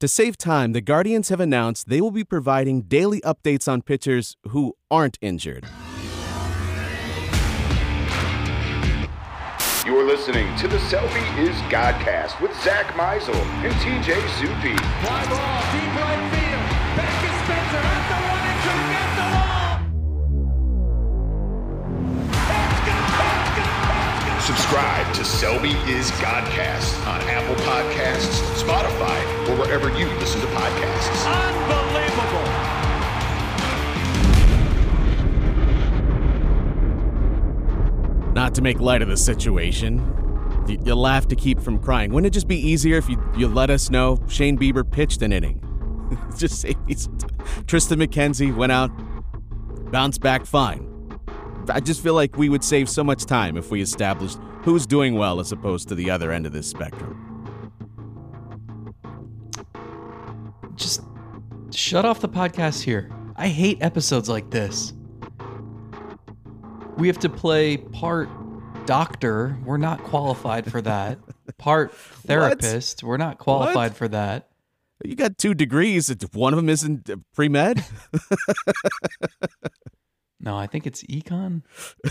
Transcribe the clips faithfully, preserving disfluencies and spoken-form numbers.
To save time, the Guardians have announced they will be providing daily updates on pitchers who aren't injured. You're listening to the Selby is Godcast with Zach Meisel and T J Zuppe. Fly ball, deep right field. Back is Spencer at the one and track at the wall. It's gone! It's gone! It's gone! Subscribe to Selby is Godcast on Apple Podcasts, Spotify, or wherever you listen to podcasts. Unbelievable! Not to make light of the situation, you, you laugh to keep from crying. Wouldn't it just be easier if you, you let us know Shane Bieber pitched an inning? Just save me some time. Tristan McKenzie went out, bounced back fine. I just feel like we would save so much time if we established who's doing well as opposed to the other end of this spectrum. Just shut off the podcast here. I hate episodes like this. We have to play part doctor. We're not qualified for that. Part therapist. We're not qualified What? for that. You got two degrees. One of them isn't pre-med? No, I think it's econ.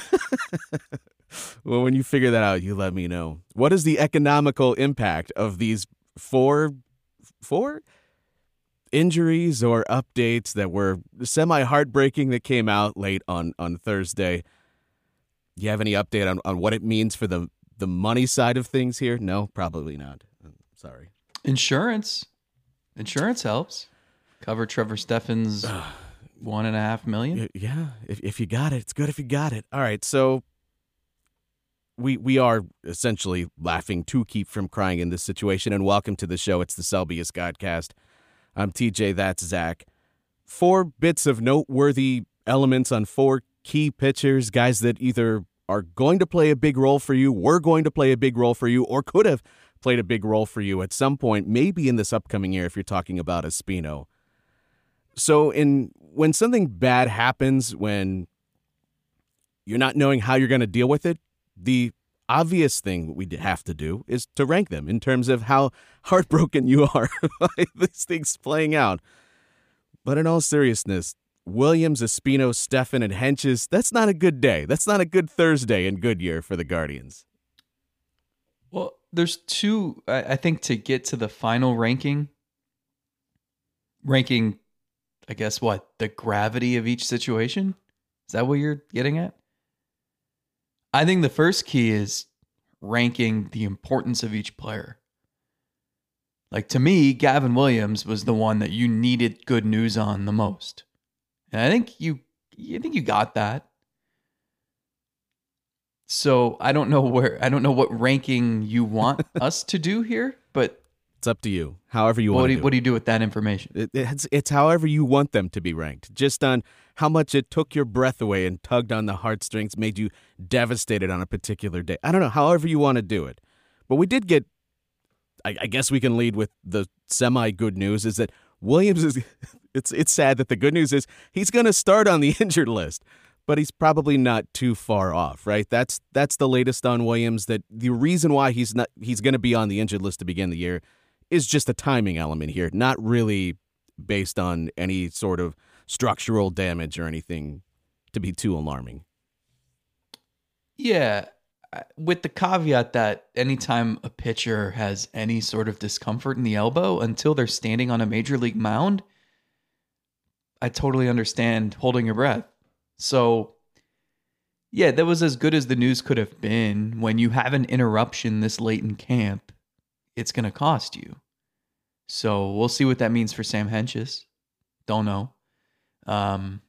Well, when you figure that out, you let me know. What is the economical impact of these four, four injuries or updates that were semi-heartbreaking that came out late on, on Thursday? You have any update on, on what it means for the, the money side of things here? No, probably not. I'm sorry. Insurance. Insurance helps. Cover Trevor Steffen's one and a half million. Y- Yeah, if if you got it, it's good if you got it. All right, so we we are essentially laughing to keep from crying in this situation, and welcome to the show. It's the Selby is Godcast. I'm T J, that's Zach. Four bits of noteworthy elements on four key pitchers, guys that either are going to play a big role for you, were going to play a big role for you, or could have played a big role for you at some point, maybe in this upcoming year if you're talking about Espino. So in when something bad happens, when you're not knowing how you're going to deal with it, the obvious thing we have to do is to rank them in terms of how heartbroken you are by these things playing out. But in all seriousness, Williams, Espino, Steffen, and Hentges, that's not a good day. That's not a good Thursday in Goodyear for the Guardians. Well, there's two, I I think, to get to the final ranking. Ranking, I guess, what? The gravity of each situation? Is that what you're getting at? I think the first key is ranking the importance of each player. Like, to me, Gavin Williams was the one that you needed good news on the most. And I think you, I think you got that. So I don't know where, I don't know what ranking you want us to do here, but It's up to you, however you what want do to you, do what do it. you do with that information? It- It's, it's however you want them to be ranked, just on how much it took your breath away and tugged on the heartstrings, made you devastated on a particular day. I don't know, however you want to do it. But we did get, I, I guess we can lead with the semi-good news, is that Williams is, it's, it's sad that the good news is he's going to start on the injured list, but he's probably not too far off, right? That's that's the latest on Williams, that the reason why he's not he's going to be on the injured list to begin the year is just a timing element here, not really based on any sort of structural damage or anything to be too alarming. Yeah, with the caveat that anytime a pitcher has any sort of discomfort in the elbow until they're standing on a major league mound, I totally understand holding your breath. So, yeah, that was as good as the news could have been. When you have an interruption this late in camp, it's going to cost you. So we'll see what that means for Sam Hentges. Don't know. Um,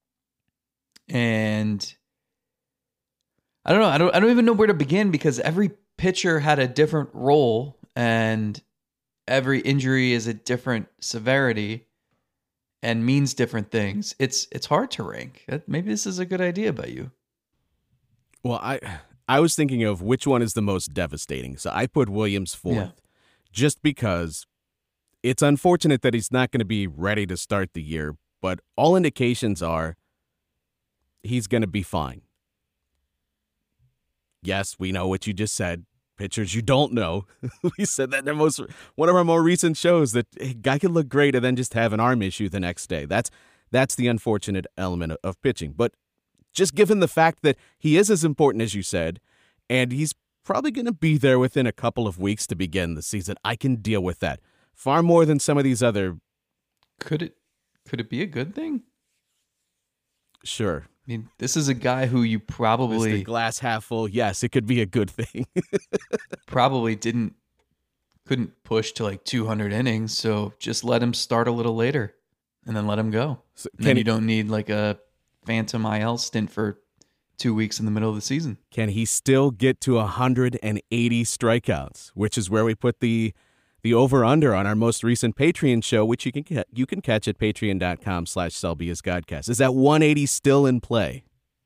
and I don't know. I don't. I don't even know where to begin because every pitcher had a different role, and every injury is a different severity and means different things. It's it's hard to rank. Maybe this is a good idea by you. Well, I I was thinking of which one is the most devastating. So I put Williams fourth, Yeah. just because it's unfortunate that he's not going to be ready to start the year, but all indications are he's going to be fine. Yes, we know what you just said. pitchers you don't know. We said that in our most one of our more recent shows that a guy could look great and then just have an arm issue the next day. That's that's the unfortunate element of, of pitching. But just given the fact that he is as important as you said, and he's probably going to be there within a couple of weeks to begin the season, I can deal with that far more than some of these other. Could it could it be a good thing? Sure. I mean, this is a guy who you Is the probably glass half full? Yes, it could be a good thing. probably didn't couldn't push to like two hundred innings, so just let him start a little later and then let him go. So And then can you he- don't need like a phantom I L stint for two weeks in the middle of the season. Can he still get to one hundred eighty strikeouts, which is where we put the the over-under on our most recent Patreon show, which you can ca- you can catch at patreon.com slash Selby's Godcast. Is that one eighty still in play?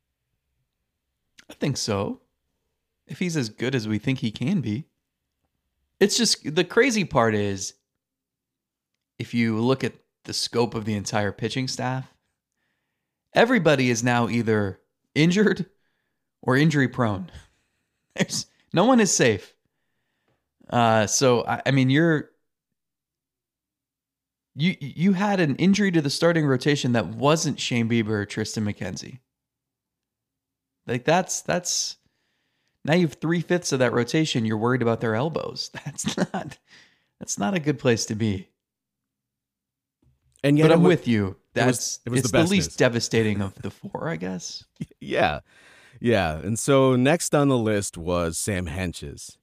I think so. If he's as good as we think he can be. It's just the crazy part is if you look at the scope of the entire pitching staff, everybody is now either injured or injury prone. There's no one is safe. Uh, so I, I mean, you're you you had an injury to the starting rotation that wasn't Shane Bieber or Tristan McKenzie. Like that's that's now you have three fifths of that rotation. You're worried about their elbows. That's not that's not a good place to be. And yet But it I'm wa- with you. it That's was- it was it's the the, best least news. devastating of the four, I guess. Yeah, yeah. And so next on the list was Sam Henches.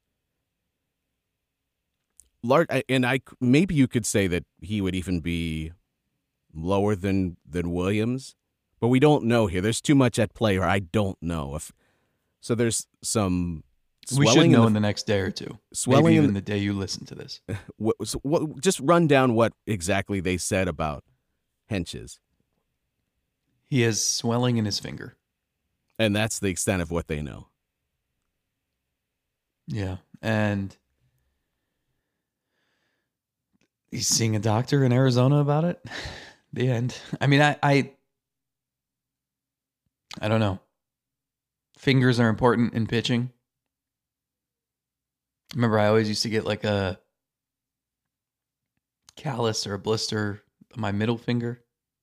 Large, and I maybe you could say that he would even be lower than than Williams, but we don't know here. There's too much at play, or I don't know if. So there's some We should swelling know in in the, the next day or two. swelling Maybe in even the- the day you listen to this. what, so what, just run down what exactly they said about Henches, He has swelling in his finger. and that's the extent of what they know. Yeah. And he's seeing a doctor in Arizona about it. The end. I mean, I, I, I don't know. Fingers are important in pitching. Remember, I always used to get like a callus or a blister on my middle finger.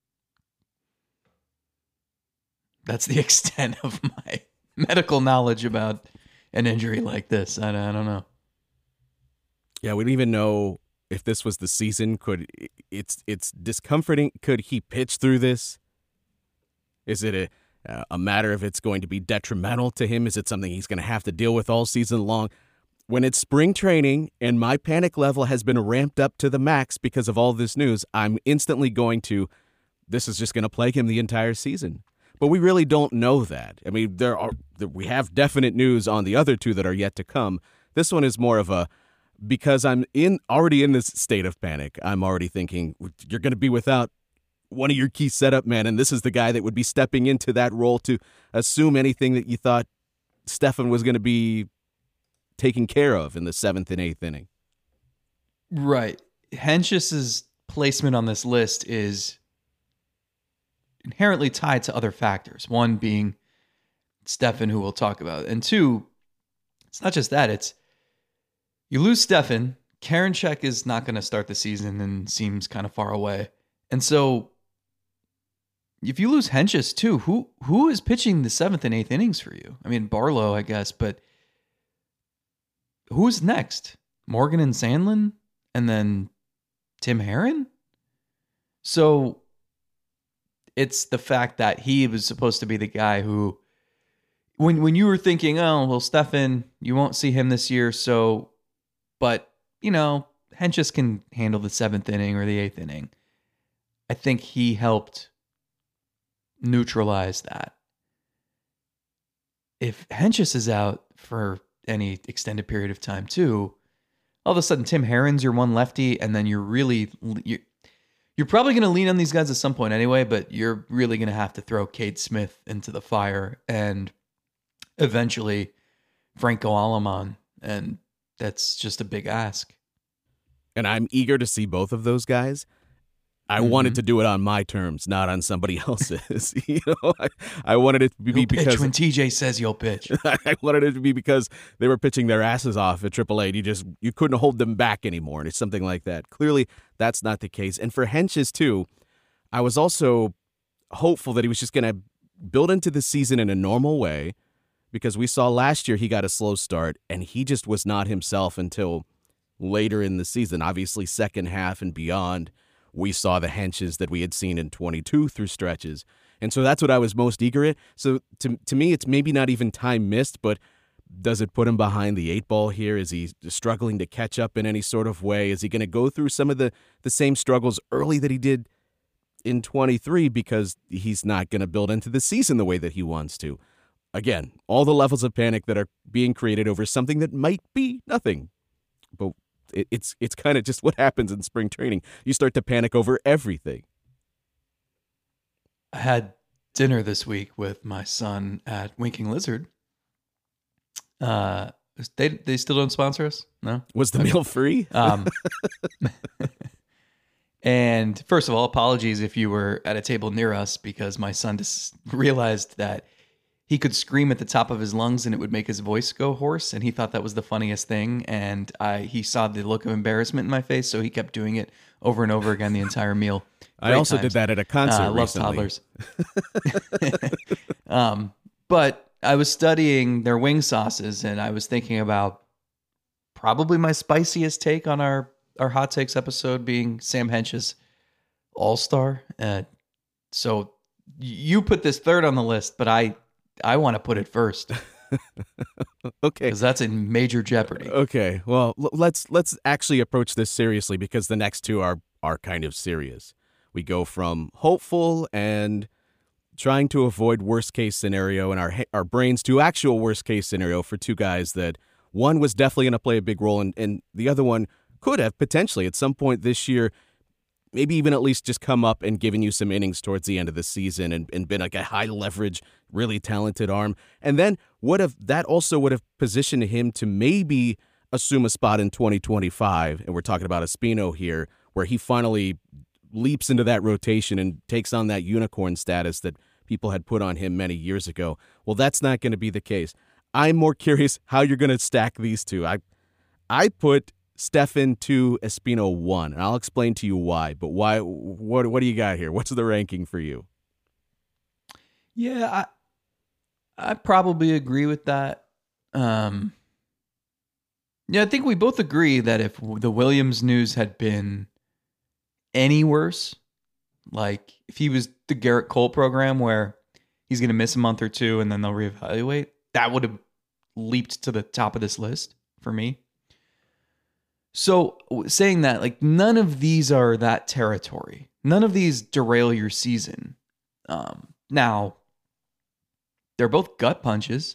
That's the extent of my medical knowledge about an injury like this. I, I don't know. Yeah, we don't even know if this was the season. Could it's it's discomforting. Could he pitch through this? Is it a a matter of it's going to be detrimental to him? Is it something he's going to have to deal with all season long? When it's spring training and my panic level has been ramped up to the max because of all this news, I'm instantly going to, this is just going to plague him the entire season. But we really don't know that. I mean, there are we have definite news on the other two that are yet to come. This one is more of a, because I'm in already in this state of panic, I'm already thinking you're going to be without one of your key setup men, and this is the guy that would be stepping into that role to assume anything that you thought Stefan was going to be taken care of in the seventh and eighth inning. Right. Henches's placement on this list is inherently tied to other factors. One being Stefan, who we'll talk about. And two, it's not just that. It's you lose Stefan. Karinchak is not going to start the season and seems kind of far away. And so if you lose Henches too, who who is pitching the seventh and eighth innings for you? I mean, Barlow, I guess, but who's next? Morgan and Sandlin? And then Tim Herron? So it's the fact that he was supposed to be the guy who, when when you were thinking, oh, well, Stefan, you won't see him this year, so, but, you know, Henches can handle the seventh inning or the eighth inning. I think he helped neutralize that. If Henches is out for any extended period of time too, all of a sudden Tim Herron's your one lefty, and then you're really you're, you're probably going to lean on these guys at some point anyway, but you're really going to have to throw Cade Smith into the fire and eventually Franco Alamon, and that's just a big ask. And I'm eager to see both of those guys. I Mm-hmm. wanted to do it on my terms, not on somebody else's. you know, I, I wanted it to be You'll because pitch when T J says you'll pitch. I wanted it to be because they were pitching their asses off at triple A. And you just you couldn't hold them back anymore, and it's something like that. Clearly, that's not the case. And for Hentges too, I was also hopeful that he was just going to build into the season in a normal way, because we saw last year he got a slow start, and he just was not himself until later in the season. Obviously, second half and beyond, we saw the Hentges that we had seen in twenty-two through stretches. And so that's what I was most eager at. So to to me, it's maybe not even time missed, but does it put him behind the eight ball here? Is he struggling to catch up in any sort of way? Is he going to go through some of the, the same struggles early that he did in twenty-three because he's not going to build into the season the way that he wants to? Again, all the levels of panic that are being created over something that might be nothing. But it, it's it's kind of just what happens in spring training. You start to panic over everything. I had dinner this week with my son at Winking Lizard. Uh, they they still don't sponsor us? No? Was the meal free? Um, and first of all, apologies if you were at a table near us, because my son just realized that he could scream at the top of his lungs and it would make his voice go hoarse, and he thought that was the funniest thing. And I he saw the look of embarrassment in my face, so he kept doing it over and over again the entire meal. I Great also times. did that at a concert Uh, I love recently. toddlers. um, but I was studying their wing sauces, and I was thinking about probably my spiciest take on our, our hot takes episode being Sam Hentges All-Star. Uh, so you put this third on the list, but I I want to put it first Okay. because that's in major jeopardy. Okay. Well, l- let's let's actually approach this seriously, because the next two are are kind of serious. We go from hopeful and trying to avoid worst case scenario in our ha- our brains to actual worst case scenario for two guys that one was definitely going to play a big role, and, and the other one could have potentially at some point this year, maybe even at least just come up and given you some innings towards the end of the season and, and been like a high leverage, really talented arm. And then would have that also would have positioned him to maybe assume a spot in twenty twenty-five. And we're talking about Espino here, where he finally leaps into that rotation and takes on that unicorn status that people had put on him many years ago. Well, that's not going to be the case. I'm more curious how you're going to stack these two. I I put Stephan two, Espino one, and I'll explain to you why. But why? What what do you got here? What's the ranking for you? Yeah, I I probably agree with that. Um, yeah, I think we both agree that if the Williams news had been any worse, like if he was the Garrett Cole program where he's going to miss a month or two and then they'll reevaluate, that would have leaped to the top of this list for me. So saying that, like, none of these are that territory. None of these derail your season. Um, now, they're both gut punches.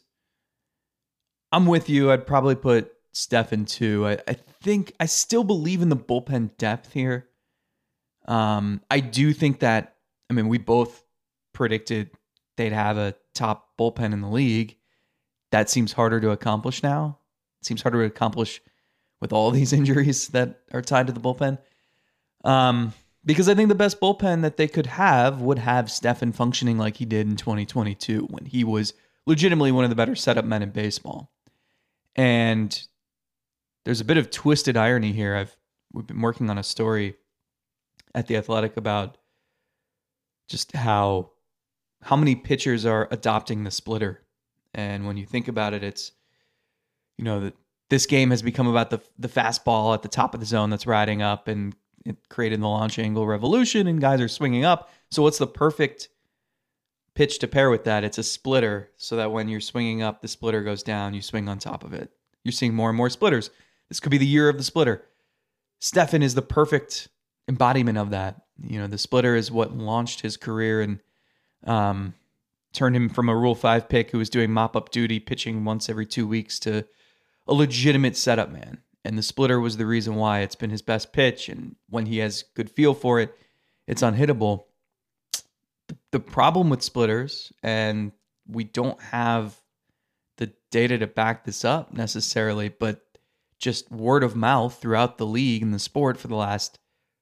I'm with you. I'd probably put Stephan two. I, I think I still believe in the bullpen depth here. Um, I do think that, I mean, we both predicted they'd have a top bullpen in the league. That seems harder to accomplish now. It seems harder to accomplish with all these injuries that are tied to the bullpen. Um, because I think the best bullpen that they could have would have Stephan functioning like he did in twenty twenty-two when he was legitimately one of the better setup men in baseball. And there's a bit of twisted irony here. I've we've been working on a story at The Athletic about just how how many pitchers are adopting the splitter. And when you think about it, it's, you know, that this game has become about the the fastball at the top of the zone that's riding up, and it created the launch angle revolution, and guys are swinging up. So what's the perfect pitch to pair with that? It's a splitter, so that when you're swinging up, the splitter goes down, you swing on top of it. You're seeing more and more splitters. This could be the year of the splitter. Stephan is the perfect embodiment of that. You know, the splitter is what launched his career and um, turned him from a Rule five pick who was doing mop-up duty, pitching once every two weeks, to a legitimate setup man. And the splitter was the reason why it's been his best pitch. And when he has good feel for it, it's unhittable. The, the problem with splitters, and we don't have the data to back this up necessarily, but just word of mouth throughout the league and the sport for the last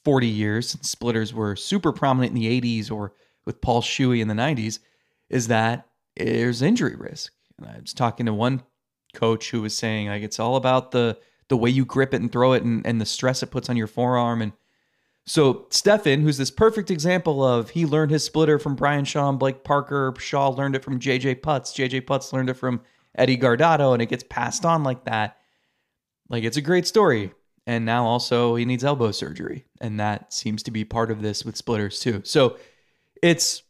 forty years, since splitters were super prominent in the eighties or with Paul Shuey in the nineties, is that there's injury risk. And I was talking to one coach who was saying, like, it's all about the the way you grip it and throw it and, and the stress it puts on your forearm. And so Stephen, who's this perfect example of, he learned his splitter from Brian Shaw and Blake Parker. Shaw learned it from J J Putz. J J Putz learned it from Eddie Guardado, and it gets passed on like that. Like, it's a great story. And now also he needs elbow surgery. And that seems to be part of this with splitters too. So it's,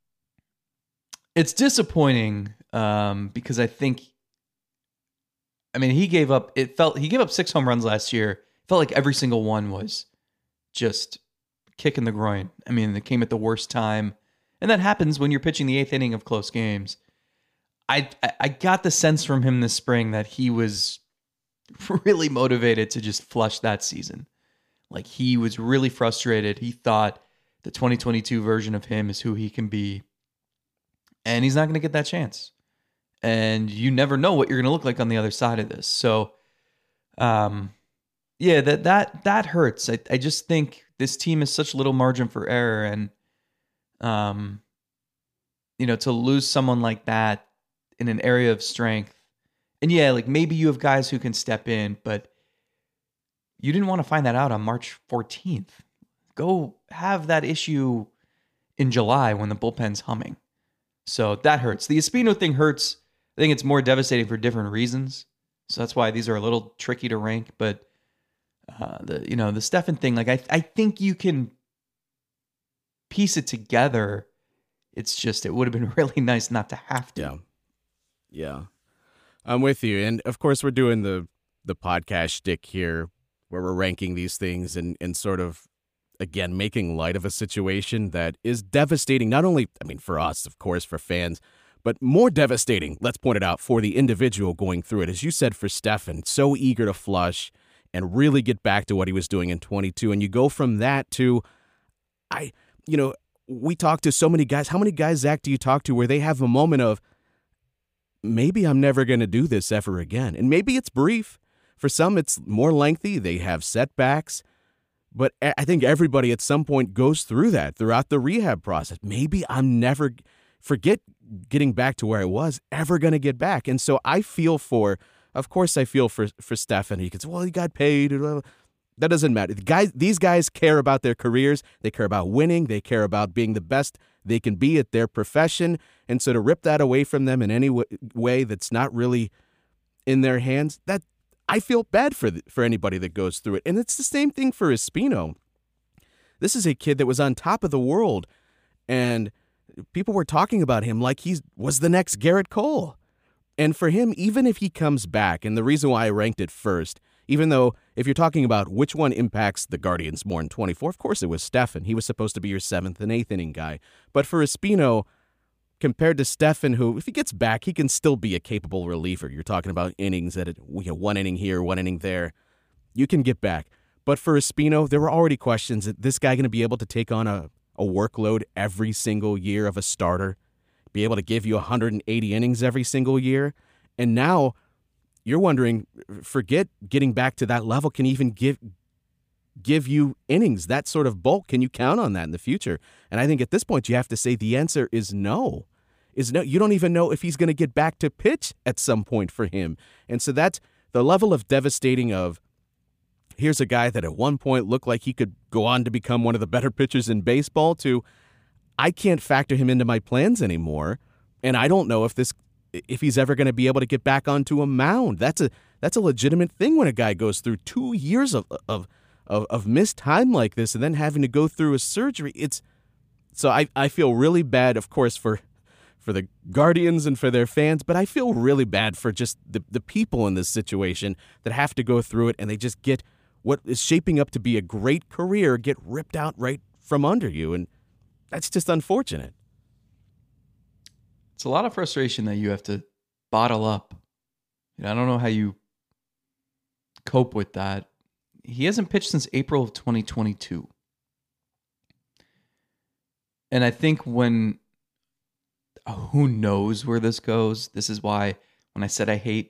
it's disappointing um, because I think, I mean, he gave up, it felt, he gave up six home runs last year. It felt like every single one was just kick in the groin. I mean, it came at the worst time. And that happens when you're pitching the eighth inning of close games. I I got the sense from him this spring that he was really motivated to just flush that season. Like, he was really frustrated. He thought the twenty twenty-two version of him is who he can be. And he's not going to get that chance. And you never know what you're going to look like on the other side of this. So, um, yeah, that that that hurts. I, I just think this team has such little margin for error. And, um, you know, to lose someone like that in an area of strength. And yeah, like, maybe you have guys who can step in, but you didn't want to find that out on March fourteenth. Go have that issue in July when the bullpen's humming. So that hurts. The Espino thing hurts. I think it's more devastating for different reasons. So that's why these are a little tricky to rank. But uh, the you know the Stephen thing, like I I think you can piece it together. It's just, it would have been really nice not to have to. Yeah. Yeah. I'm with you. And of course, we're doing the the podcast shtick here where we're ranking these things and, and sort of, again, making light of a situation that is devastating, not only, I mean, for us, of course, for fans, but more devastating, let's point it out, for the individual going through it. As you said, for Stephen, so eager to flush and really get back to what he was doing in twenty-two. And you go from that to, I, you know, we talk to so many guys. How many guys, Zach, do you talk to where they have a moment of, maybe I'm never going to do this ever again? And maybe it's brief. For some, it's more lengthy. They have setbacks. But I think everybody at some point goes through that throughout the rehab process. Maybe I'm never, forget getting back to where I was, ever going to get back. And so I feel for, of course I feel for, for Stephen. He goes, well, he got paid. That doesn't matter. The guys, these guys care about their careers. They care about winning. They care about being the best they can be at their profession. And so to rip that away from them in any w- way that's not really in their hands, that I feel bad for the, for anybody that goes through it. And it's the same thing for Espino. This is a kid that was on top of the world, and people were talking about him like he was the next Garrett Cole. And for him, even if he comes back, and the reason why I ranked it first, even though if you're talking about which one impacts the Guardians more in twenty-four, of course it was Stephen. He was supposed to be your seventh and eighth inning guy. But for Espino, compared to Stephen, who, if he gets back, he can still be a capable reliever. You're talking about innings at, you know, one inning here, one inning there. You can get back. But for Espino, there were already questions that this guy going to be able to take on a, a workload every single year of a starter, be able to give you one hundred eighty innings every single year. And now you're wondering, forget getting back to that level, can even give give you innings, that sort of bulk. Can you count on that in the future? And I think at this point you have to say the answer is no. Is no. You don't even know if he's going to get back to pitch at some point for him. And so that's the level of devastating of, here's a guy that at one point looked like he could go on to become one of the better pitchers in baseball, to I can't factor him into my plans anymore. And I don't know if this if he's ever going to be able to get back onto a mound. That's a that's a legitimate thing when a guy goes through two years of of of, of missed time like this and then having to go through a surgery. It's so I, I feel really bad, of course, for for the Guardians and for their fans, but I feel really bad for just the, the people in this situation that have to go through it, and they just get what is shaping up to be a great career get ripped out right from under you, and that's just unfortunate. It's a lot of frustration that you have to bottle up. You know, I don't know how you cope with that. He hasn't pitched since April of twenty twenty-two. And I think when, who knows where this goes? This is why when I said I hate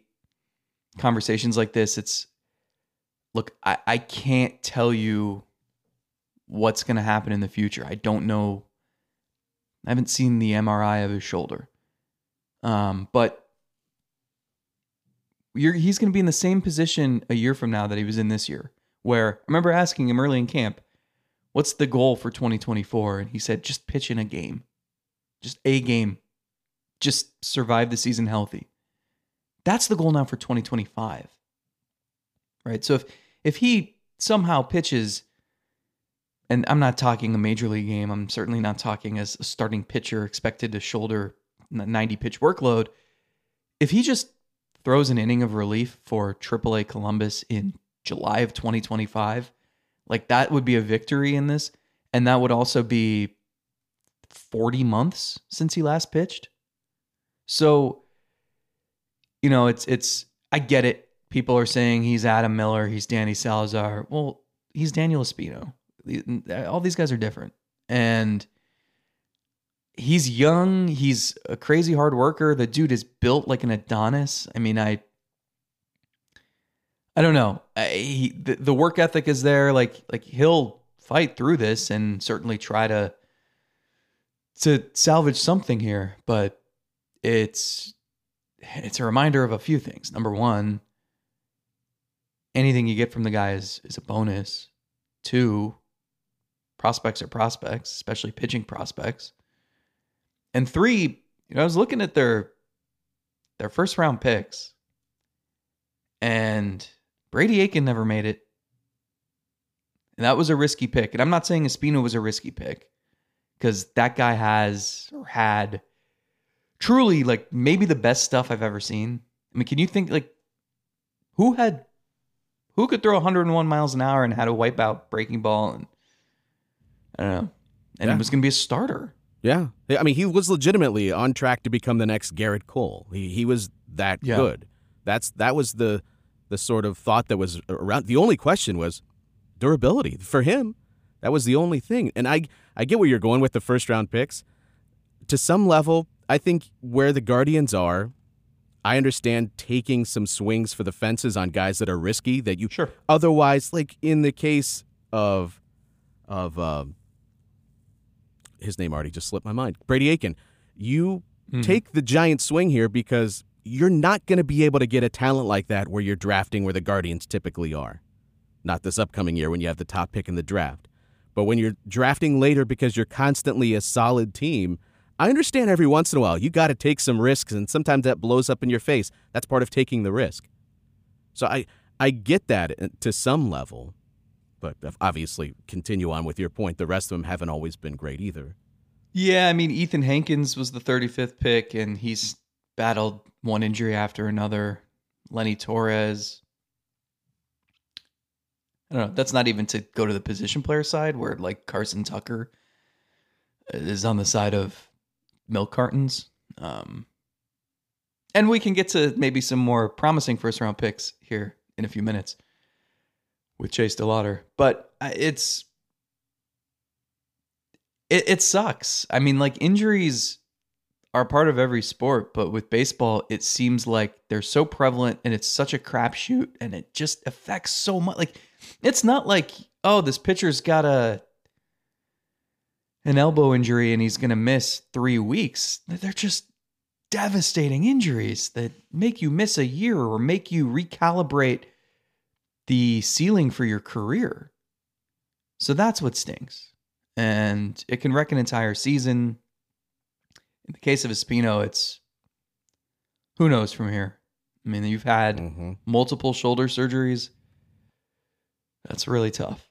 conversations like this, it's, look, I, I can't tell you what's going to happen in the future. I don't know. I haven't seen the M R I of his shoulder. Um, but you're, he's going to be in the same position a year from now that he was in this year, where I remember asking him early in camp, what's the goal for twenty twenty-four? And he said, just pitch in a game. Just a game. Just survive the season healthy. That's the goal now for twenty twenty-five. Right? So if if he somehow pitches, and I'm not talking a major league game, I'm certainly not talking as a starting pitcher expected to shoulder a ninety pitch workload. If he just throws an inning of relief for triple A Columbus in July of twenty twenty-five, like that would be a victory in this. And that would also be forty months since he last pitched. So, you know, it's, it's, I get it. People are saying he's Adam Miller, he's Danny Salazar. Well, he's Daniel Espino. All these guys are different. And he's young. He's a crazy hard worker. The dude is built like an Adonis. I mean, I, I don't know. I, he, the, the work ethic is there. Like, like he'll fight through this and certainly try to, to salvage something here. But it's, it's a reminder of a few things. Number one, anything you get from the guy is, is a bonus. Two, prospects are prospects, especially pitching prospects. And three, you know, I was looking at their their first round picks, and Brady Aiken never made it. And that was a risky pick. And I'm not saying Espino was a risky pick, because that guy has or had truly like maybe the best stuff I've ever seen. I mean, can you think like who had who could throw one hundred one miles an hour and had a wipeout breaking ball, and I don't know, and yeah. it was going to be a starter. Yeah. I mean, he was legitimately on track to become the next Garrett Cole. He he was that yeah. good. That's that was the the sort of thought that was around. The only question was durability for him. That was the only thing. And I I get where you're going with the first round picks. To some level, I think where the Guardians are, I understand taking some swings for the fences on guys that are risky that you sure. Otherwise, like in the case of of um, his name already just slipped my mind, Brady Aiken, you mm-hmm. take the giant swing here because you're not going to be able to get a talent like that where you're drafting where the Guardians typically are. Not this upcoming year when you have the top pick in the draft. But when you're drafting later because you're constantly a solid team, I understand every once in a while you got to take some risks, and sometimes that blows up in your face. That's part of taking the risk. So I, I get that to some level. But obviously, continue on with your point. The rest of them haven't always been great either. Yeah, I mean, Ethan Hankins was the thirty-fifth pick, and he's battled one injury after another. Lenny Torres. I don't know. That's not even to go to the position player side, where like Carson Tucker is on the side of milk cartons. Um, and we can get to maybe some more promising first-round picks here in a few minutes with Chase DeLauder. But it's it, it sucks. I mean, like, injuries are part of every sport, but with baseball, it seems like they're so prevalent and it's such a crapshoot, and it just affects so much. Like, it's not like, oh, this pitcher's got a an elbow injury and he's going to miss three weeks. They're just devastating injuries that make you miss a year or make you recalibrate the ceiling for your career. So that's what stings. And it can wreck an entire season. In the case of Espino, it's who knows from here. I mean, you've had mm-hmm. multiple shoulder surgeries. That's really tough.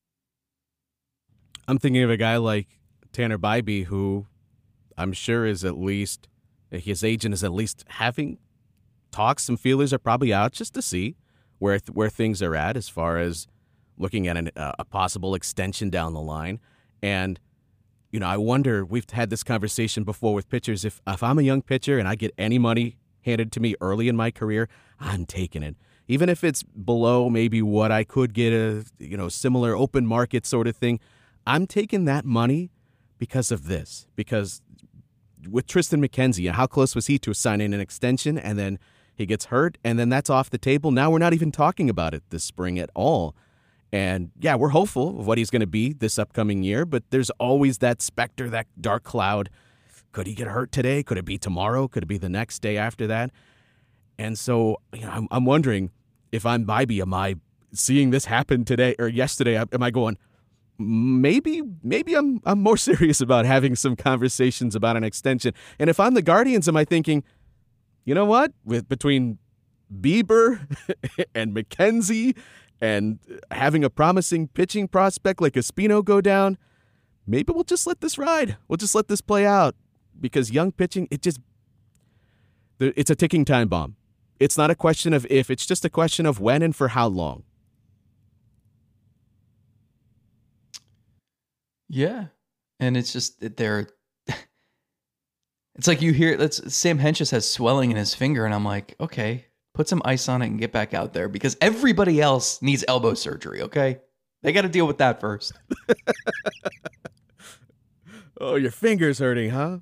I'm thinking of a guy like Tanner Bybee, who I'm sure is at least, his agent is at least having talks. Some feelers are probably out just to see where where things are at as far as looking at an, uh, a possible extension down the line. And, you know, I wonder, we've had this conversation before with pitchers. If, if I'm a young pitcher and I get any money handed to me early in my career, I'm taking it. Even if it's below maybe what I could get a, you know, similar open market sort of thing, I'm taking that money because of this. Because with Tristan McKenzie, how close was he to signing an extension, and then he gets hurt, and then that's off the table. Now we're not even talking about it this spring at all. And yeah, we're hopeful of what he's going to be this upcoming year, but there's always that specter, that dark cloud. Could he get hurt today? Could it be tomorrow? Could it be the next day after that? And so, you know, I'm, I'm wondering if I'm Bibee, am I seeing this happen today or yesterday? Am I going, maybe, maybe I'm I'm more serious about having some conversations about an extension? And if I'm the Guardians, am I thinking, you know what, with between Bieber and McKenzie and having a promising pitching prospect like Espino go down, maybe we'll just let this ride. We'll just let this play out because young pitching, it just, it's a ticking time bomb. It's not a question of if, it's just a question of when and for how long. Yeah. And it's just that they're, it's like you hear, that's Sam Hentges has swelling in his finger, and I'm like, okay, put some ice on it and get back out there because everybody else needs elbow surgery, okay? They got to deal with that first. Oh, your finger's hurting, huh?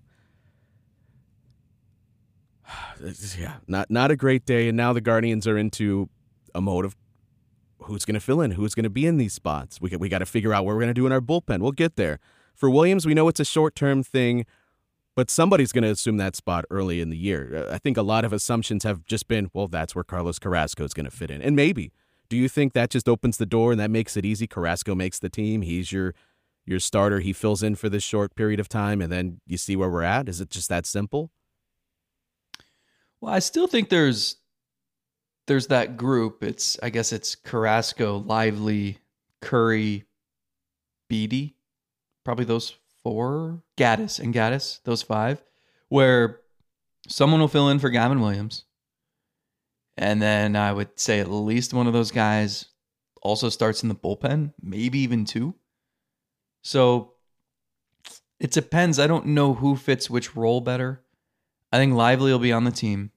Yeah, not not a great day, and now the Guardians are into a mode of who's going to fill in, who's going to be in these spots. We we got to figure out what we're going to do in our bullpen. We'll get there. For Williams, we know it's a short-term thing, but somebody's going to assume that spot early in the year. I think a lot of assumptions have just been, well, that's where Carlos Carrasco is going to fit in, and maybe. Do you think that just opens the door and that makes it easy? Carrasco makes the team. He's your your starter. He fills in for this short period of time, and then you see where we're at? Is it just that simple? Well, I still think there's there's that group. It's I guess it's Carrasco, Lively, Curry, Beatty, probably those four, Gaddis and Gaddis, those five, where someone will fill in for Gavin Williams, and then I would say at least one of those guys also starts in the bullpen, maybe even two. So it depends. I don't know who fits which role better. I think Lively will be on the team.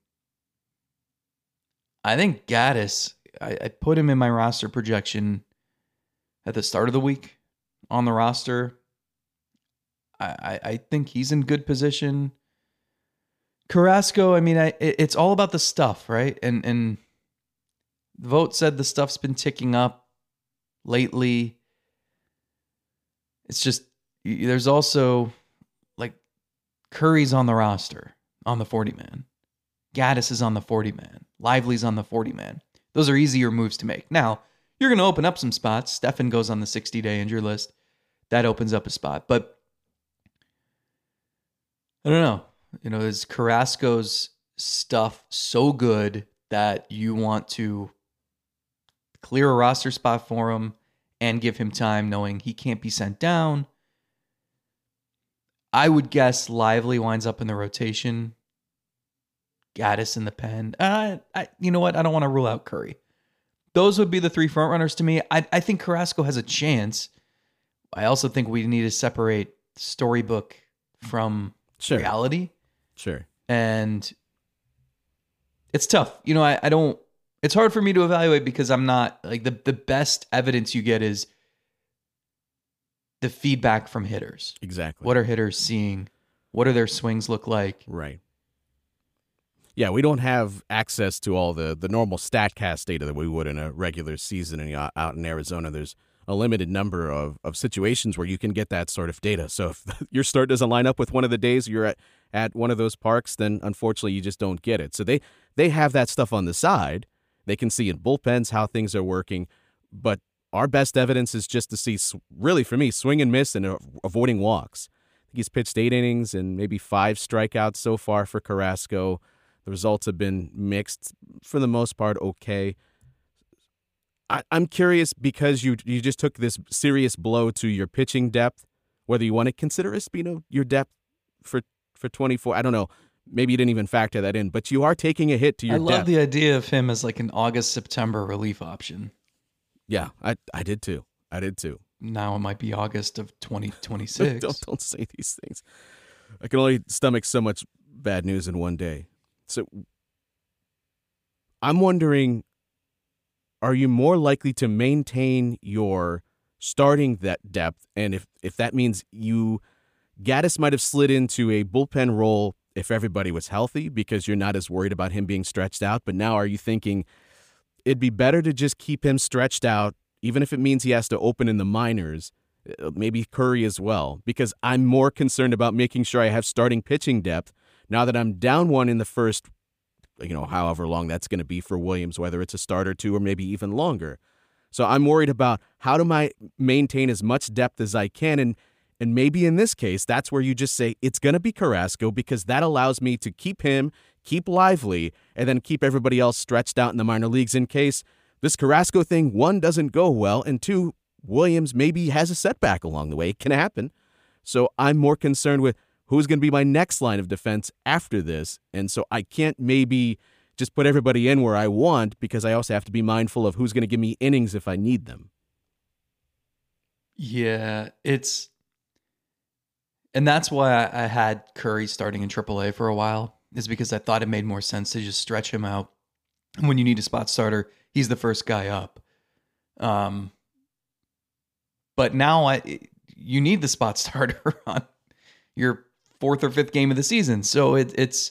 I think Gaddis, I, I put him in my roster projection at the start of the week on the roster. I, I, I think he's in good position. Carrasco, I mean, I, it, it's all about the stuff, right? And and Vogt said the stuff's been ticking up lately. It's just, there's also, like, Curry's on the roster on the forty-man. Gaddis is on the forty-man. Lively's on the forty-man. Those are easier moves to make. Now, you're going to open up some spots. Stefan goes on the sixty-day injury list. That opens up a spot. But I don't know. You know, is Carrasco's stuff so good that you want to clear a roster spot for him and give him time knowing he can't be sent down? I would guess Lively winds up in the rotation. Gaddis in the pen. Uh, I, you know what? I don't want to rule out Curry. Those would be the three frontrunners to me. I, I think Carrasco has a chance. I also think we need to separate storybook from Sure. reality. Sure. And it's tough. You know, I, I don't, it's hard for me to evaluate because I'm not, like, the, the best evidence you get is the feedback from hitters. Exactly. What are hitters seeing? What do their swings look like? Right. Yeah, we don't have access to all the, the normal StatCast data that we would in a regular season. And, you know, out in Arizona, there's a limited number of, of situations where you can get that sort of data. So if your start doesn't line up with one of the days you're at, at one of those parks, then unfortunately you just don't get it. So they, they have that stuff on the side. They can see in bullpens how things are working. But our best evidence is just to see, really for me, swing and miss and uh, avoiding walks. I think he's pitched eight innings and maybe five strikeouts so far for Carrasco. The results have been mixed, for the most part, okay. I, I'm curious because you you just took this serious blow to your pitching depth, whether you want to consider Espino your depth for, for twenty-four. I don't know. Maybe you didn't even factor that in, but you are taking a hit to your I depth. love the idea of him as like an August, September relief option. Yeah, I, I did too. I did too. Now it might be August of twenty twenty-six. don't, don't say these things. I can only stomach so much bad news in one day. So I'm wondering, are you more likely to maintain your starting that depth? And if, if that means you, Gaddis might have slid into a bullpen role if everybody was healthy because you're not as worried about him being stretched out. But now are you thinking it'd be better to just keep him stretched out even if it means he has to open in the minors, maybe Curry as well, because I'm more concerned about making sure I have starting pitching depth now that I'm down one in the first, you know, however long that's going to be for Williams, whether it's a start or two or maybe even longer. So I'm worried about how do I maintain as much depth as I can, and and maybe in this case, that's where you just say it's going to be Carrasco, because that allows me to keep him, keep Lively, and then keep everybody else stretched out in the minor leagues in case this Carrasco thing, one, doesn't go well, and two, Williams maybe has a setback along the way. It can happen. So I'm more concerned with who's going to be my next line of defense after this, and so I can't maybe just put everybody in where I want, because I also have to be mindful of who's going to give me innings if I need them. Yeah, it's... And that's why I, I had Curry starting in triple A for a while, is because I thought it made more sense to just stretch him out. When you need a spot starter, he's the first guy up. Um, but now I, you need the spot starter on your fourth or fifth game of the season. So it, it's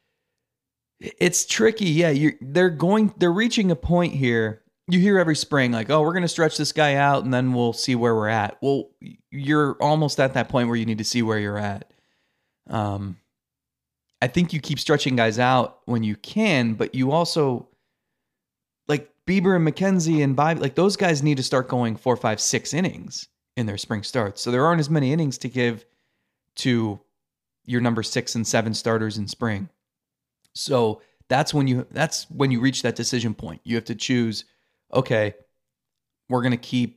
it's tricky. Yeah, you're, they're going, they're reaching a point here. You hear every spring like, oh, we're going to stretch this guy out and then we'll see where we're at. Well, you're almost at that point where you need to see where you're at. Um, I think you keep stretching guys out when you can, but you also, like Bieber and McKenzie and Bobby, like those guys need to start going four, five, six innings in their spring starts. So there aren't as many innings to give to your number six and seven starters in spring. So that's when you, that's when you reach that decision point. You have to choose, okay, we're going to keep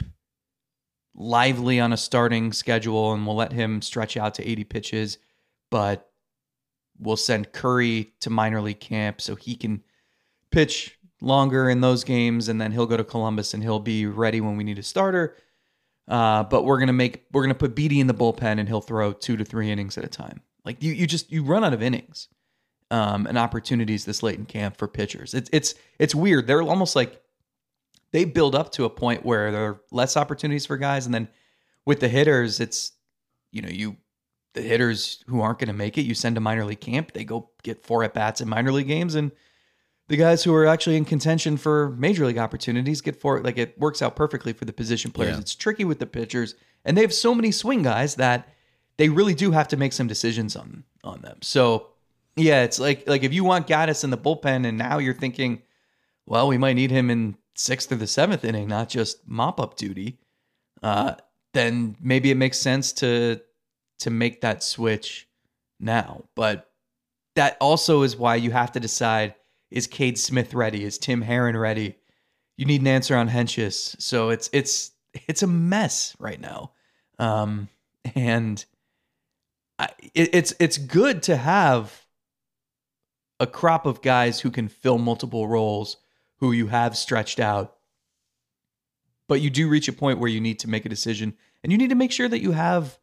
Lively on a starting schedule and we'll let him stretch out to eighty pitches, but we'll send Curry to minor league camp so he can pitch longer in those games, and then he'll go to Columbus and he'll be ready when we need a starter. Uh, but we're gonna make we're gonna put Beatty in the bullpen and he'll throw two to three innings at a time. Like you, you just you run out of innings um, and opportunities this late in camp for pitchers. It's it's it's weird. They're almost like they build up to a point where there are less opportunities for guys, and then with the hitters, it's you know you. The hitters who aren't going to make it, you send to minor league camp. They go get four at-bats in minor league games, and the guys who are actually in contention for major league opportunities get four. Like, it works out perfectly for the position players. Yeah. It's tricky with the pitchers, and they have so many swing guys that they really do have to make some decisions on on them. So, yeah, it's like like if you want Gaddis in the bullpen, and now you're thinking, well, we might need him in sixth or the seventh inning, not just mop-up duty, uh, then maybe it makes sense to to make that switch now. But that also is why you have to decide, is Cade Smith ready? Is Tim Herron ready? You need an answer on Hentges. So it's it's it's a mess right now. Um, and I, it, it's it's good to have a crop of guys who can fill multiple roles, who you have stretched out. But you do reach a point where you need to make a decision, and you need to make sure that you have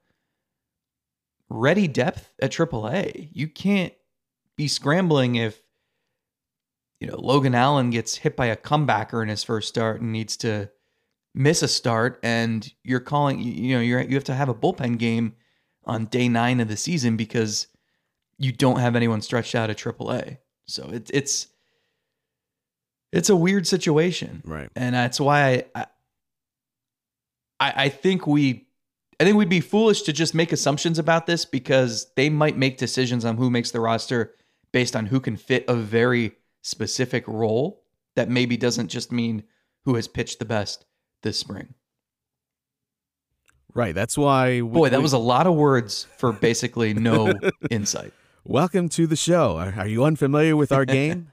ready depth at triple A. You can't be scrambling if, you know, Logan Allen gets hit by a comebacker in his first start and needs to miss a start, and you're calling, you know, you're, you have to have a bullpen game on day nine of the season because you don't have anyone stretched out at triple A. So it, it's it's a weird situation, Right? And that's why I I, I think we. I think we'd be foolish to just make assumptions about this, because they might make decisions on who makes the roster based on who can fit a very specific role that maybe doesn't just mean who has pitched the best this spring. Right. That's why. We, Boy, that we, was a lot of words for basically no insight. Welcome to the show. Are, are you unfamiliar with our game?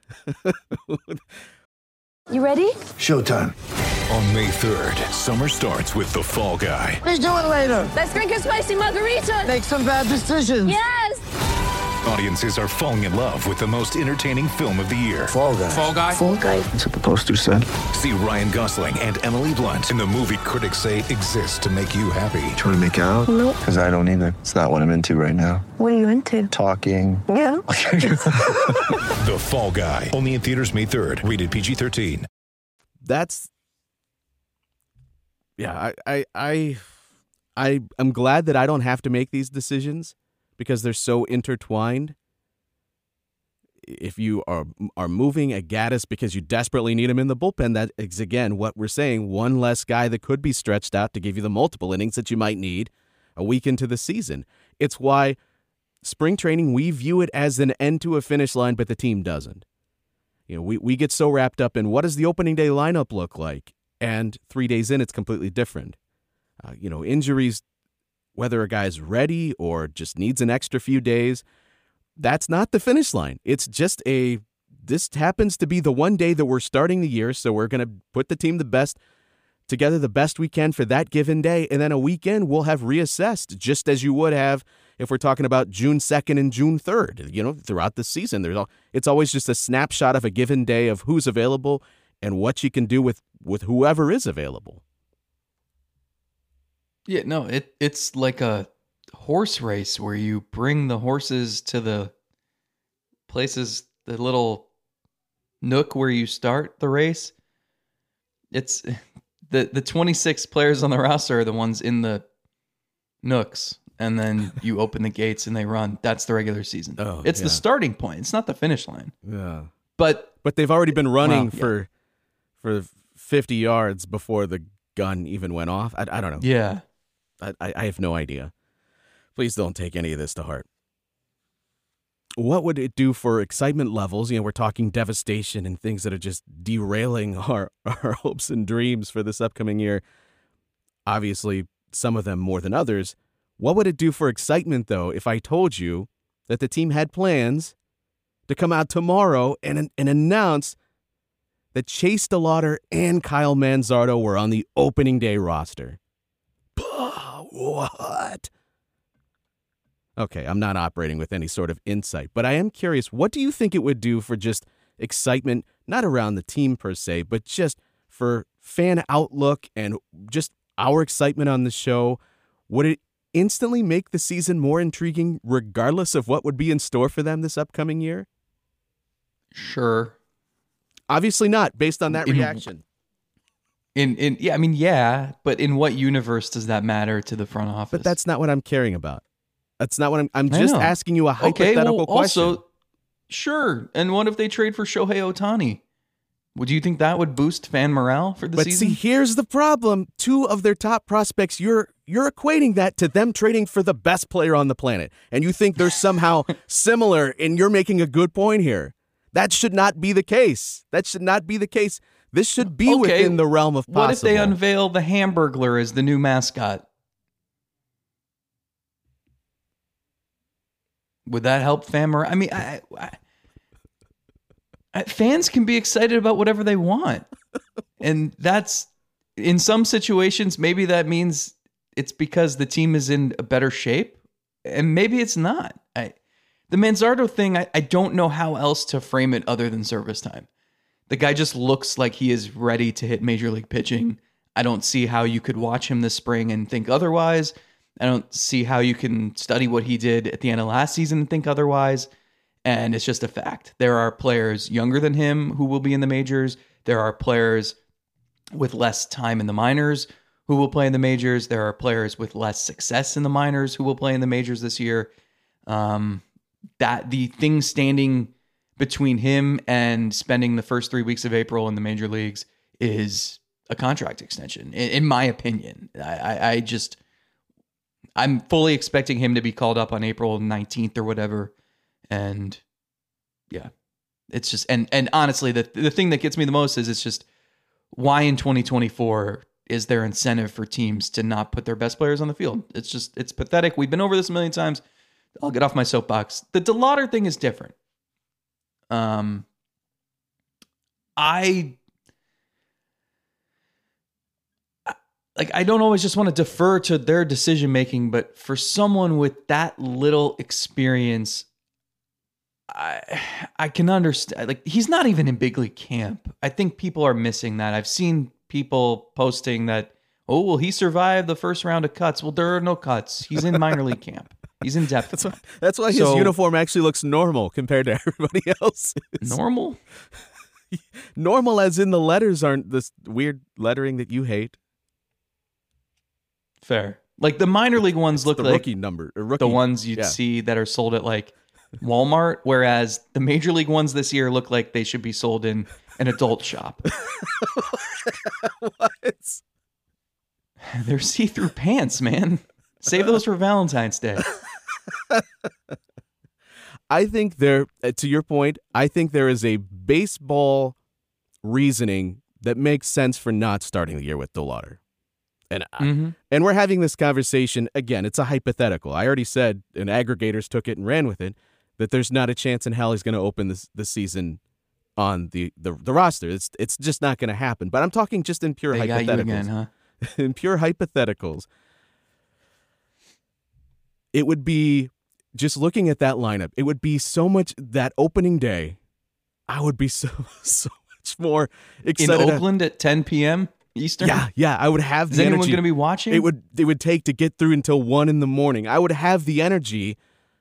You ready? Showtime. On May third, summer starts with The Fall Guy. Let's do it later. Let's drink a spicy margarita. Make some bad decisions. Yes. Audiences are falling in love with the most entertaining film of the year. Fall Guy. Fall Guy? Fall Guy. That's what the poster said. See Ryan Gosling and Emily Blunt in the movie critics say exists to make you happy. Trying to make it out? Nope. Because I don't either. It's not what I'm into right now. What are you into? Talking. Yeah. The Fall Guy. Only in theaters May third. Rated P G thirteen. That's yeah. I I I I I'm glad that I don't have to make these decisions, because they're so intertwined. if you are are moving a Gaddis because you desperately need him in the bullpen, that is, again, what we're saying, one less guy that could be stretched out to give you the multiple innings that you might need a week into the season. It's why spring training, we view it as an end to a finish line, but the team doesn't. You know, we, we get so wrapped up in what does the opening day lineup look like? And three days in, it's completely different. Uh, you know, injuries, whether a guy's ready or just needs an extra few days, that's not the finish line. It's just a, this happens to be the one day that we're starting the year, so we're going to put the team the best, together the best we can for that given day, and then a weekend we'll have reassessed, just as you would have if we're talking about June second and June third. You know, throughout the season, there's all, it's always just a snapshot of a given day of who's available and what you can do with, with whoever is available. Yeah, no, it it's like a horse race where you bring the horses to the places, the little nook where you start the race. It's the the twenty-six players on the roster are the ones in the nooks, and then you open the gates and they run. That's the regular season. Oh, it's yeah. the starting point. It's not the finish line. Yeah. But But they've already been running well, yeah. for for fifty yards before the gun even went off. I, I don't know. Yeah. I, I have no idea. Please don't take any of this to heart. What would it do for excitement levels? You know, we're talking devastation and things that are just derailing our, our hopes and dreams for this upcoming year. Obviously, some of them more than others. What would it do for excitement, though, if I told you that the team had plans to come out tomorrow and, and announce that Chase DeLauter and Kyle Manzardo were on the opening day roster? What? Okay, I'm not operating with any sort of insight, but I am curious, what do you think it would do for just excitement, not around the team per se, but just for fan outlook and just our excitement on the show? Would it instantly make the season more intriguing regardless of what would be in store for them this upcoming year? Sure. Obviously not, based on that In- reaction. In in yeah, I mean yeah, but in what universe does that matter to the front office? But that's not what I'm caring about. That's not what I'm I'm I just know. asking you a Okay, hypothetical well, question. also, sure. And what if they trade for Shohei Ohtani? Would you think that would boost fan morale for the But season? see, here's the problem. Two of their top prospects, you're you're equating that to them trading for the best player on the planet. And you think they're somehow similar, and you're making a good point here. That should not be the case. That should not be the case. This should be Okay, within the realm of possible. What if they unveil the Hamburglar as the new mascot? Would that help fan morale? I mean, I, I, I, fans can be excited about whatever they want. And that's, in some situations, maybe that means it's because the team is in a better shape. And maybe it's not. I, the Manzardo thing, I, I don't know how else to frame it other than service time. The guy just looks like he is ready to hit major league pitching. I don't see how you could watch him this spring and think otherwise. I don't see how you can study what he did at the end of last season and think otherwise. And it's just a fact. There are players younger than him who will be in the majors. There are players with less time in the minors who will play in the majors. There are players with less success in the minors who will play in the majors this year. Um, that the thing standing between him and spending the first three weeks of April in the major leagues is a contract extension, in, in my opinion. I, I, I just, I'm fully expecting him to be called up on April nineteenth or whatever. And yeah, it's just, and, and honestly, the, the thing that gets me the most is it's just, why in twenty twenty-four is there incentive for teams to not put their best players on the field? It's just, it's pathetic. We've been over this a million times. I'll get off my soapbox. The DeLauter thing is different. Um, I, like, I don't always just want to defer to their decision making, but for someone with that little experience, I I can understand. Like, he's not even in big league camp. I think people are missing that. I've seen people posting that, oh, well, he survived the first round of cuts. Well, there are no cuts. He's in minor league camp. He's in depth. That's why, that's why his So- uniform actually looks normal compared to everybody else. Normal? Normal as in the letters aren't this weird lettering that you hate. Fair. Like, the minor league ones look the like rookie number. Or rookie, the ones you'd yeah. see that are sold at like Walmart, whereas the major league ones this year look like they should be sold in an adult shop. What? They're see-through pants, man. Save those for Valentine's Day. I think there, uh, to your point, I think there is a baseball reasoning that makes sense for not starting the year with DeLauder. And I, Mm-hmm. and we're having this conversation, again, it's a hypothetical. I already said, and aggregators took it and ran with it, that there's not a chance in hell he's going to open this the season on the, the, the roster. It's it's just not going to happen. But I'm talking just in pure They got hypotheticals. you again, huh? In pure hypotheticals. It would be, just looking at that lineup, it would be so much, that opening day, I would be so, so much more In excited. Oakland at ten p.m. Eastern? Yeah, yeah, I would have Is the anyone energy. going to be watching? It would it would take to get through until one in the morning. I would have the energy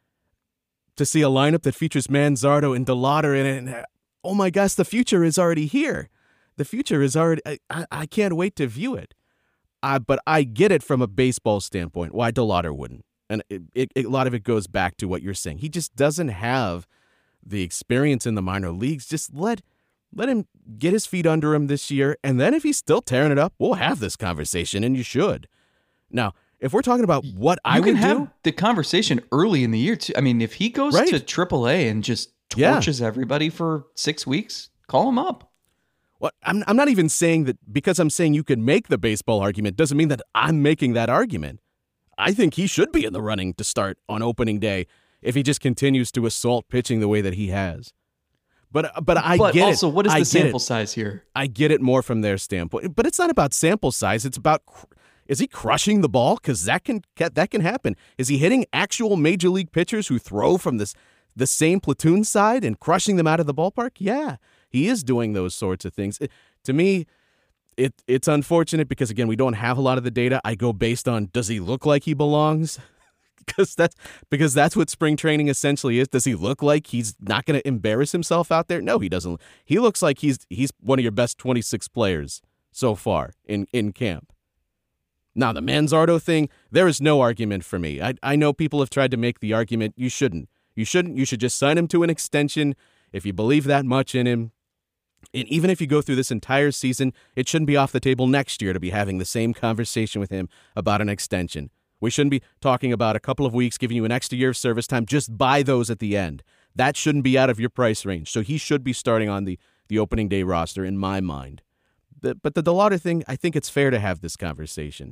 to see a lineup that features Manzardo and DeLauder in it. And, oh my gosh, the future is already here. The future is already. I, I, I can't wait to view it. Uh, but I get it from a baseball standpoint why DeLauder wouldn't, and it, it, a lot of it goes back to what you're saying. He just doesn't have the experience in the minor leagues. Just let. Let him get his feet under him this year, and then if he's still tearing it up, we'll have this conversation, and you should. Now, if we're talking about what I you can would have do, the conversation early in the year too. I mean, if he goes Right. to triple A and just Yeah. torches everybody for six weeks, call him up. well, I'm I'm not even saying that because I'm saying you could make the baseball argument doesn't mean that I'm making that argument. I think he should be in the running to start on opening day if he just continues to assault pitching the way that he has. But but I but get also, it. what is I the get sample it. size here? I get it more from their standpoint, but it's not about sample size. It's about, cr- is he crushing the ball? Because that can that can happen. Is he hitting actual major league pitchers who throw from this the same platoon side and crushing them out of the ballpark? Yeah, he is doing those sorts of things. It, to me, it it's unfortunate because again, we don't have a lot of the data. I go based on, does he look like he belongs? Because that's because that's what spring training essentially is. Does he look like he's not going to embarrass himself out there? No, he doesn't. He looks like he's he's one of your best twenty-six players so far in, in camp. Now, the Manzardo thing, there is no argument for me. I I know people have tried to make the argument. You shouldn't. You shouldn't. You should just sign him to an extension if you believe that much in him. And even if you go through this entire season, it shouldn't be off the table next year to be having the same conversation with him about an extension. We shouldn't be talking about a couple of weeks, giving you an extra year of service time. Just buy those at the end. That shouldn't be out of your price range. So he should be starting on the, the opening day roster in my mind. The, but the DeLauder thing, I think it's fair to have this conversation.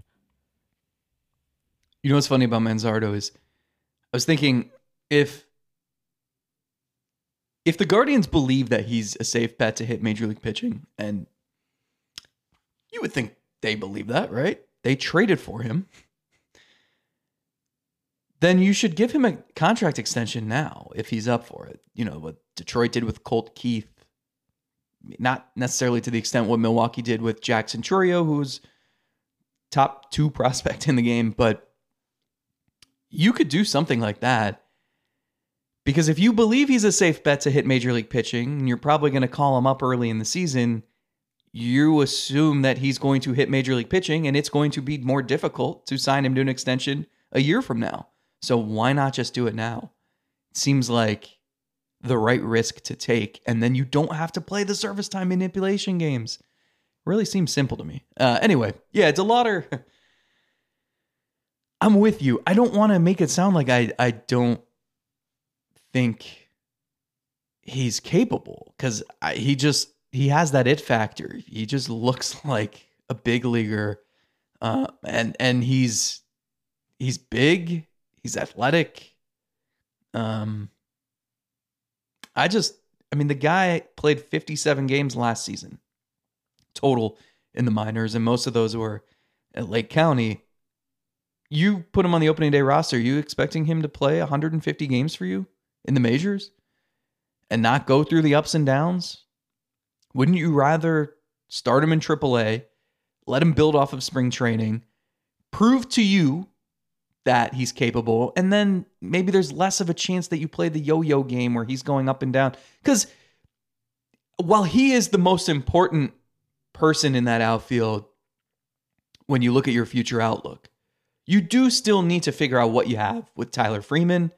You know what's funny about Manzardo is I was thinking if if the Guardians believe that he's a safe bet to hit major league pitching, and you would think they believe that, right? They traded for him. Then you should give him a contract extension now if he's up for it. You know, what Detroit did with Colt Keith. Not necessarily to the extent what Milwaukee did with Jackson Chourio, who's top two prospect in the game, but you could do something like that. Because if you believe he's a safe bet to hit major league pitching, and you're probably going to call him up early in the season, you assume that he's going to hit major league pitching, and it's going to be more difficult to sign him to an extension a year from now. So why not just do it now? It seems like the right risk to take, and then you don't have to play the service time manipulation games. Really seems simple to me. Uh, anyway, yeah, DeLauder, I'm with you. I don't want to make it sound like I, I don't think he's capable, because he just, he has that it factor. He just looks like a big leaguer, uh, and and he's he's big. He's athletic. Um, I just, I mean, the guy played fifty-seven games last season total in the minors, and most of those were at Lake County. You put him on the opening day roster, are you expecting him to play one hundred fifty games for you in the majors and not go through the ups and downs? Wouldn't you rather start him in triple A, let him build off of spring training, prove to you that he's capable, and then maybe there's less of a chance that you play the yo-yo game where he's going up and down? Because while he is the most important person in that outfield, when you look at your future outlook, you do still need to figure out what you have with Tyler Freeman.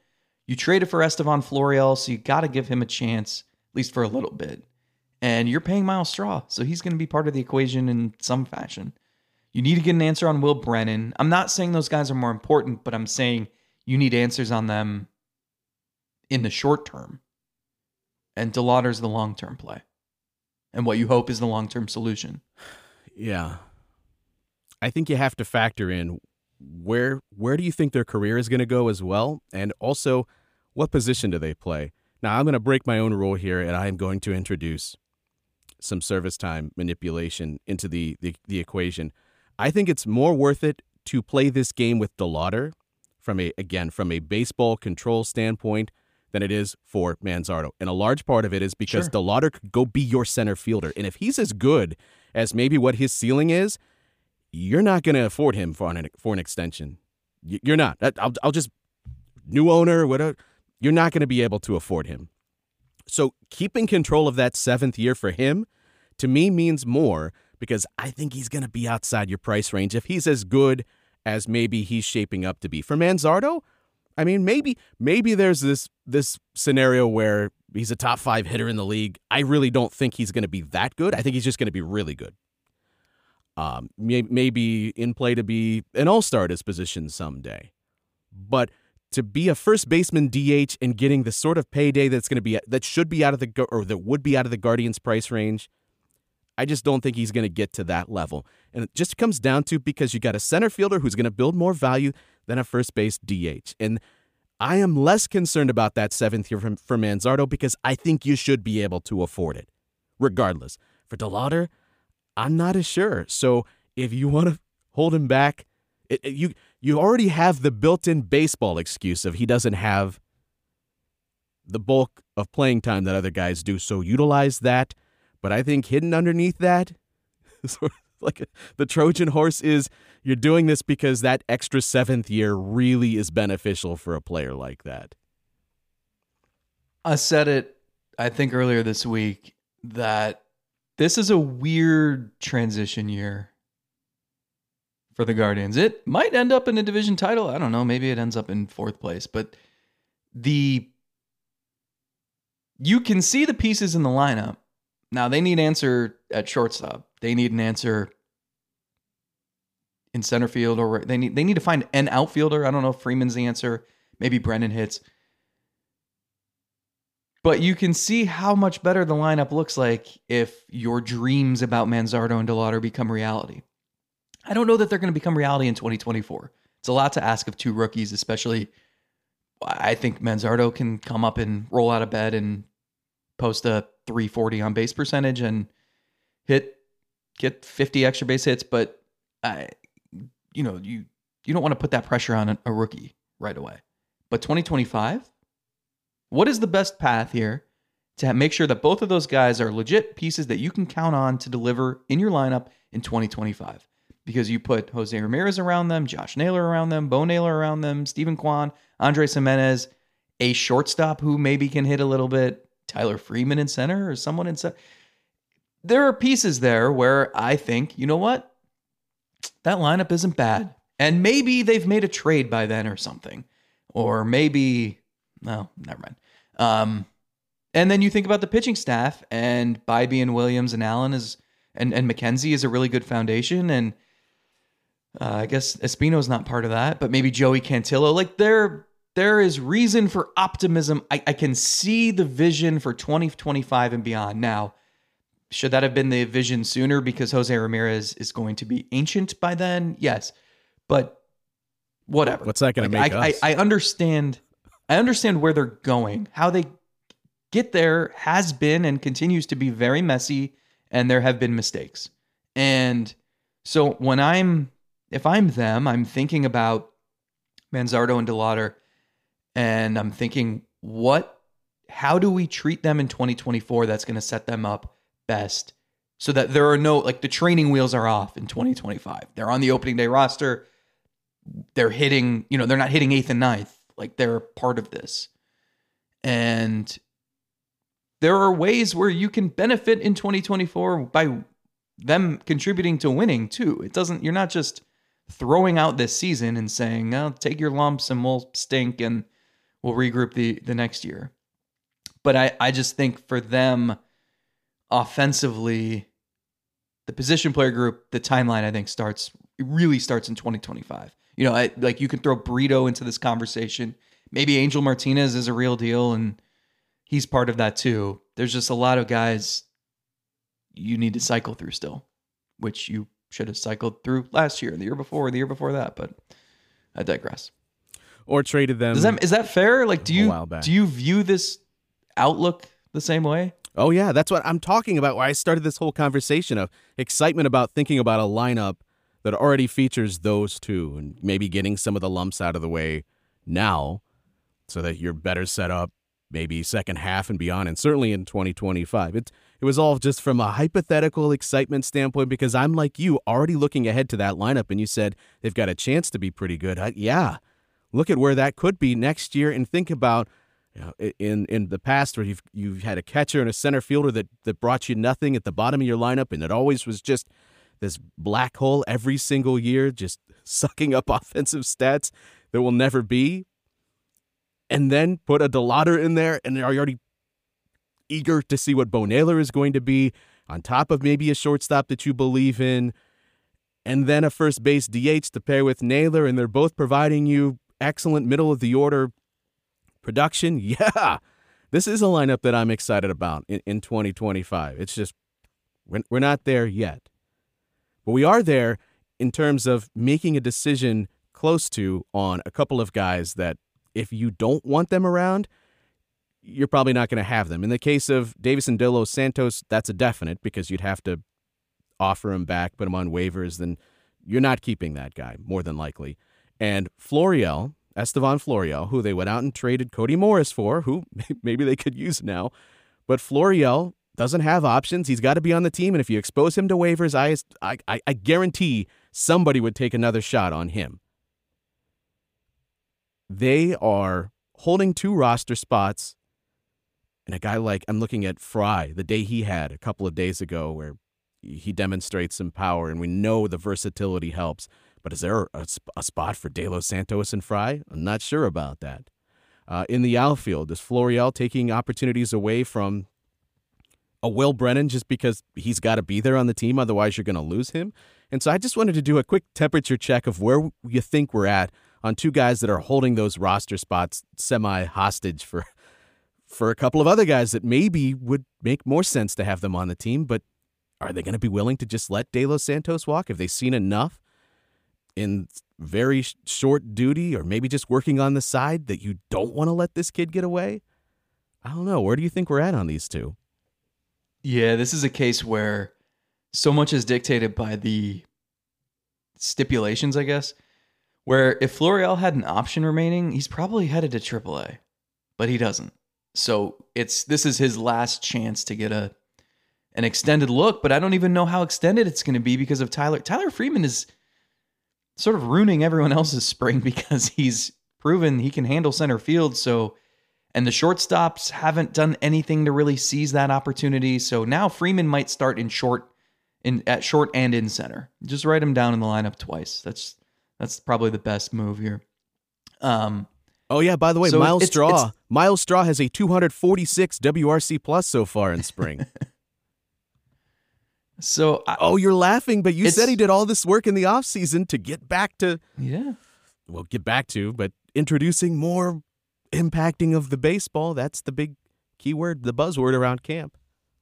You traded for Estevan Florial, so you got to give him a chance, at least for a little bit. And you're paying Miles Straw, so he's going to be part of the equation in some fashion. You need to get an answer on Will Brennan. I'm not saying those guys are more important, but I'm saying you need answers on them in the short term. And DeLauder's the long-term play. And what you hope is the long-term solution. Yeah. I think you have to factor in where where do you think their career is going to go as well? And also, what position do they play? Now, I'm going to break my own rule here, and I am going to introduce some service time manipulation into the, the, the equation. I think it's more worth it to play this game with DeLauder from a, again, from a baseball control standpoint than it is for Manzardo. And a large part of it is because Sure. DeLauder could go be your center fielder. And if he's as good as maybe what his ceiling is, you're not going to afford him for an, for an extension. You're not. I'll, I'll just, new owner, whatever, you're not going to be able to afford him. So keeping control of that seventh year for him, to me, means more because I think he's going to be outside your price range if he's as good as maybe he's shaping up to be. For Manzardo, I mean, maybe maybe there's this this scenario where he's a top five hitter in the league. I really don't think he's going to be that good. I think he's just going to be really good. Um, may, maybe in play to be an all-star at his position someday. But to be a first baseman D H and getting the sort of payday that's going to be that should be out of the or that would be out of the Guardians' price range, I just don't think he's going to get to that level. And it just comes down to because you got a center fielder who's going to build more value than a first base D H. And I am less concerned about that seventh year for, for Manzardo because I think you should be able to afford it, regardless. For DeLauder, I'm not as sure. So if you want to hold him back, it, it, you you already have the built-in baseball excuse of he doesn't have the bulk of playing time that other guys do. So utilize that. But I think hidden underneath that, sort of like a, the Trojan horse is you're doing this because that extra seventh year really is beneficial for a player like that. I said it, I think, earlier this week that this is a weird transition year for the Guardians. It might end up in a division title. I don't know. Maybe it ends up in fourth place. But the you can see the pieces in the lineup. Now, they need an answer at shortstop. They need an answer in center field, or they need they need to find an outfielder. I don't know if Freeman's the answer. Maybe Brennan hits. But you can see how much better the lineup looks like if your dreams about Manzardo and DeLauder become reality. I don't know that they're going to become reality in twenty twenty-four. It's a lot to ask of two rookies, especially I think Manzardo can come up and roll out of bed and post a three forty on base percentage and hit, get fifty extra base hits. But I, you know, you, you don't want to put that pressure on a, a rookie right away. But twenty twenty-five, what is the best path here to make sure that both of those guys are legit pieces that you can count on to deliver in your lineup in twenty twenty-five? Because you put Jose Ramirez around them, Josh Naylor around them, Bo Naylor around them, Steven Kwan, Andres Jimenez, a shortstop who maybe can hit a little bit, Tyler Freeman in center or someone in center. There are pieces there where I think, you know what? That lineup isn't bad. And maybe they've made a trade by then or something. Or maybe, no, never mind. Um, and then you think about the pitching staff, and Bybee and Williams and Allen is, and, and McKenzie is a really good foundation. And uh, I guess Espino's not part of that, but maybe Joey Cantillo. Like there, there is reason for optimism. I, I can see the vision for twenty twenty-five and beyond. Now, should that have been the vision sooner because Jose Ramirez is going to be ancient by then? Yes, but whatever. What's that going like, to make I, us? I, I understand. I understand where they're going. How they get there has been and continues to be very messy, and there have been mistakes. And so when I'm, if I'm them, I'm thinking about Manzardo and DeLauder, and I'm thinking, what, how do we treat them in twenty twenty-four that's going to set them up best so that there are no, like the training wheels are off in twenty twenty-five. They're on the opening day roster. They're hitting, you know, they're not hitting eighth and ninth. Like they're part of this. And there are ways where you can benefit in twenty twenty-four by them contributing to winning too. It doesn't, you're not just throwing out this season and saying, oh, take your lumps and we'll stink and We'll regroup the the next year. But I, I just think for them, offensively, the position player group, the timeline, I think, starts it really starts in twenty twenty-five. You know, I, like you can throw Burrito into this conversation. Maybe Angel Martinez is a real deal, and he's part of that too. There's just a lot of guys you need to cycle through still, which you should have cycled through last year, the year before, the year before that. But I digress. Or traded them. Is that is that fair? Like, do a you while back. do you view this outlook the same way? Oh, yeah. That's what I'm talking about, where I started this whole conversation of excitement about thinking about a lineup that already features those two and maybe getting some of the lumps out of the way now so that you're better set up maybe second half and beyond, and certainly in twenty twenty-five. It, it was all just from a hypothetical excitement standpoint because I'm like you, already looking ahead to that lineup, and you said they've got a chance to be pretty good. I, yeah, look at where that could be next year and think about, you know, in in the past where you've you've had a catcher and a center fielder that, that brought you nothing at the bottom of your lineup, and it always was just this black hole every single year, just sucking up offensive stats that will never be. And then put a DeLauder in there, and are you already eager to see what Bo Naylor is going to be, on top of maybe a shortstop that you believe in, and then a first base D H to pair with Naylor, and they're both providing you excellent middle-of-the-order production? Yeah, this is a lineup that I'm excited about in, in twenty twenty-five. It's just we're, we're not there yet. But we are there in terms of making a decision close to on a couple of guys that if you don't want them around, you're probably not going to have them. In the case of Davison De Los Santos, that's a definite because you'd have to offer him back, put him on waivers, then you're not keeping that guy, more than likely. And Florial, Estevan Florial, who they went out and traded Cody Morris for, who maybe they could use now, but Florial doesn't have options. He's got to be on the team, and if you expose him to waivers, I, I, I guarantee somebody would take another shot on him. They are holding two roster spots, and a guy like, I'm looking at Fry, the day he had a couple of days ago where he demonstrates some power, and we know the versatility helps. But is there a, a spot for De Los Santos and Fry? I'm not sure about that. Uh, in the outfield, is Florial taking opportunities away from a Will Brennan just because he's got to be there on the team, otherwise you're going to lose him? And so I just wanted to do a quick temperature check of where you think we're at on two guys that are holding those roster spots semi-hostage for for a couple of other guys that maybe would make more sense to have them on the team, but are they going to be willing to just let De Los Santos walk? Have they seen enough in very sh- short duty or maybe just working on the side that you don't want to let this kid get away? I don't know. Where do you think we're at on these two? Yeah, this is a case where so much is dictated by the stipulations, I guess, where if Florial had an option remaining, he's probably headed to triple A, but he doesn't. So it's this is his last chance to get a an extended look, but I don't even know how extended it's going to be because of Tyler. Tyler Freeman is sort of ruining everyone else's spring because he's proven he can handle center field. So, and the shortstops haven't done anything to really seize that opportunity. So now Freeman might start in short, in at short and in center. Just write him down in the lineup twice. That's that's probably the best move here. Um. Oh, yeah, by the way, So Miles it's- Straw. it's- Miles Straw has a two forty-six W R C plus so far in spring. So I, Oh, you're laughing, but you It's- said he did all this work in the offseason to get back to, yeah. well, get back to, but introducing more impacting of the baseball. That's the big keyword, the buzzword around camp.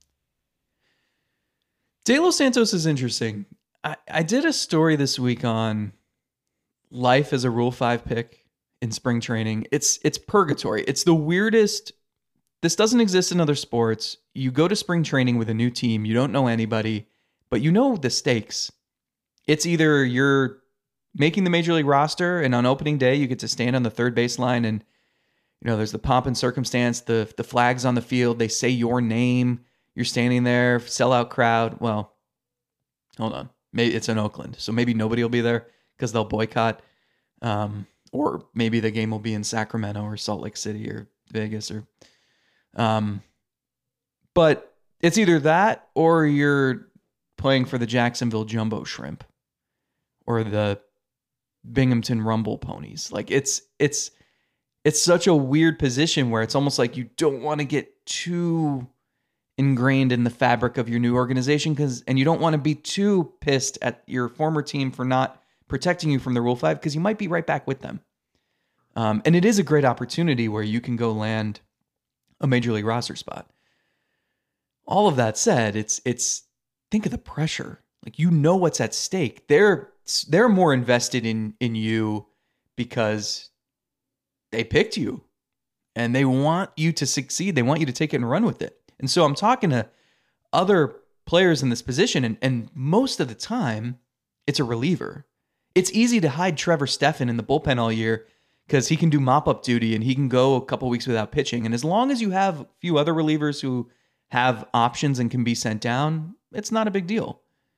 De Los Santos is interesting. I, I did a story this week on life as a Rule five pick in spring training. It's it's purgatory. It's the weirdest. This doesn't exist in other sports. You go to spring training with a new team. You don't know anybody, but you know the stakes. It's either you're making the major league roster, and on opening day, you get to stand on the third baseline, and you know there's the pomp and circumstance, the the flags on the field. They say your name. You're standing there, sellout crowd. Well, hold on. Maybe it's in Oakland, so maybe nobody will be there because they'll boycott. Um, or maybe the game will be in Sacramento or Salt Lake City or Vegas or, um, but it's either that or you're playing for the Jacksonville Jumbo Shrimp or the Binghamton Rumble Ponies. Like it's, it's, it's such a weird position where it's almost like you don't want to get too ingrained in the fabric of your new organization, because and you don't want to be too pissed at your former team for not protecting you from the Rule five, because you might be right back with them. Um, and it is a great opportunity where you can go land a major league roster spot. All of that said, it's it's think of the pressure. Like, you know what's at stake. They're they're more invested in in you because they picked you and they want you to succeed. They want you to take it and run with it. And so I'm talking to other players in this position, and, and most of the time, it's a reliever. It's easy to hide Trevor Stephan in the bullpen all year because he can do mop-up duty and he can go a couple weeks without pitching. And as long as you have a few other relievers who have options and can be sent down, it's not a big deal.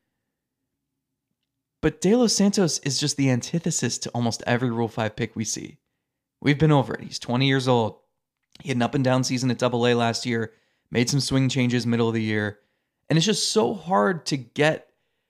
But De Los Santos is just the antithesis to almost every Rule five pick we see. We've been over it. He's twenty years old. He had an up and down season at Double A last year, made some swing changes middle of the year. And it's just so hard to get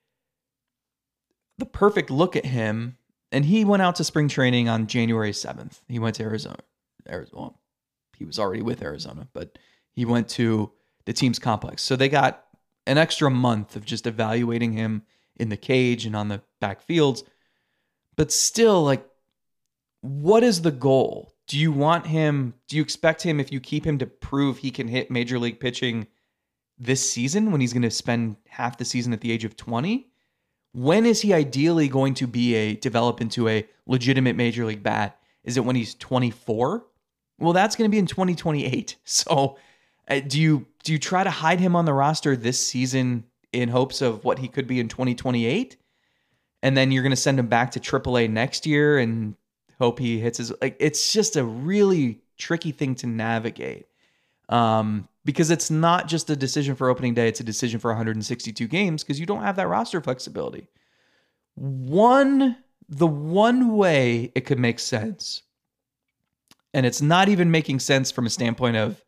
the perfect look at him. And he went out to spring training on January seventh. He went to Arizona. Arizona. Well, he was already with Arizona, but he went to the team's complex. So they got an extra month of just evaluating him in the cage and on the back fields. But still, like, what is the goal? Do you want him, do you expect him, if you keep him, to prove he can hit major league pitching this season when he's going to spend half the season at the age of twenty? When is he ideally going to be a, develop into a legitimate major league bat? Is it when he's twenty-four? Well, that's going to be in twenty twenty-eight. So uh, do you, do you try to hide him on the roster this season in hopes of what he could be in twenty twenty-eight? And then you're going to send him back to triple A next year and hope he hits his, like, it's just a really tricky thing to navigate. Um, because it's not just a decision for opening day, it's a decision for one hundred sixty-two games, because you don't have that roster flexibility. One, the one way it could make sense, and it's not even making sense from a standpoint of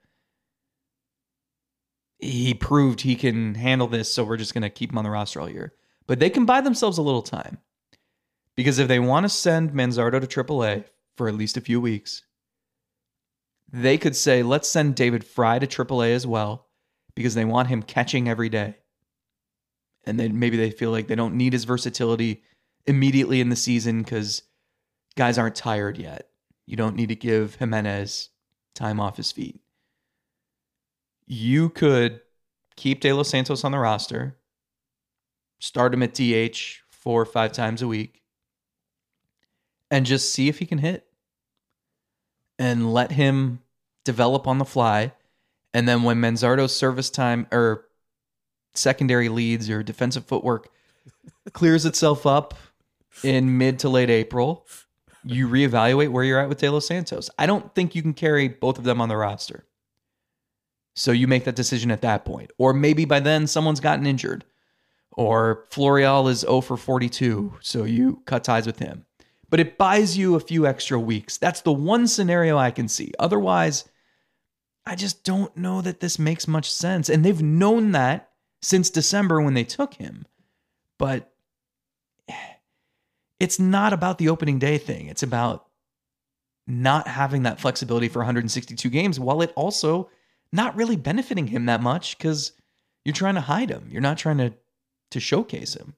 he proved he can handle this, so we're just going to keep him on the roster all year. But they can buy themselves a little time. Because if they want to send Manzardo to triple A for at least a few weeks, they could say, let's send David Fry to triple A as well, because they want him catching every day. And then maybe they feel like they don't need his versatility immediately in the season because guys aren't tired yet. You don't need to give Jimenez time off his feet. You could keep De Los Santos on the roster, start him at D H four or five times a week, and just see if he can hit. And let him develop on the fly. And then when Manzardo's service time or secondary leads or defensive footwork clears itself up in mid to late April, you reevaluate where you're at with De Los Santos. I don't think you can carry both of them on the roster. So you make that decision at that point. Or maybe by then someone's gotten injured. Or Florial is zero for forty-two, so you cut ties with him. But it buys you a few extra weeks. That's the one scenario I can see. Otherwise, I just don't know that this makes much sense. And they've known that since December when they took him. But it's not about the opening day thing. It's about not having that flexibility for one hundred sixty-two games, while it also not really benefiting him that much because you're trying to hide him. You're not trying to, to showcase him.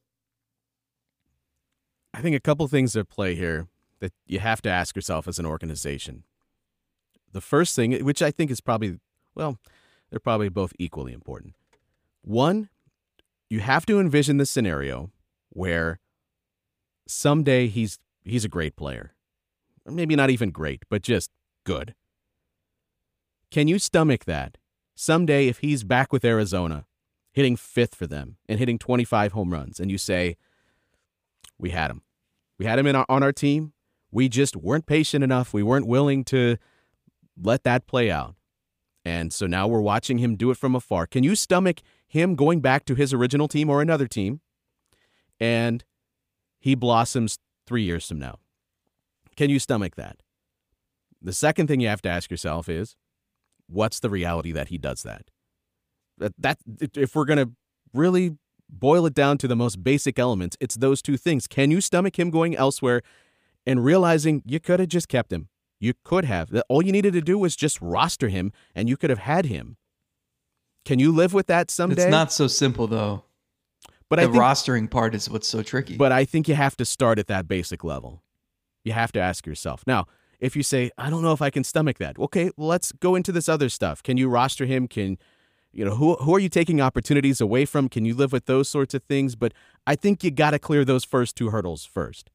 I think a couple things at play here that you have to ask yourself as an organization. The first thing, which I think is probably, well, they're probably both equally important. One, you have to envision the scenario where someday he's he's a great player. Or maybe not even great, but just good. Can you stomach that? Someday if he's back with Arizona, hitting fifth for them and hitting twenty-five home runs, and you say, we had him. We had him in our, on our team. We just weren't patient enough. We weren't willing to let that play out. And so now we're watching him do it from afar. Can you stomach him going back to his original team or another team and he blossoms three years from now? Can you stomach that? The second thing you have to ask yourself is, what's the reality that he does that? That, that if we're going to really boil it down to the most basic elements, it's those two things. Can you stomach him going elsewhere and realizing you could have just kept him? You could have. All you needed to do was just roster him, and you could have had him. Can you live with that someday? It's not so simple, though. But the I think, rostering part is what's so tricky. But I think you have to start at that basic level. You have to ask yourself. Now, if you say, I don't know if I can stomach that, okay, well, let's go into this other stuff. Can you roster him? Can you know who who are you taking opportunities away from? Can you live with those sorts of things? But I think you got to clear those first two hurdles first.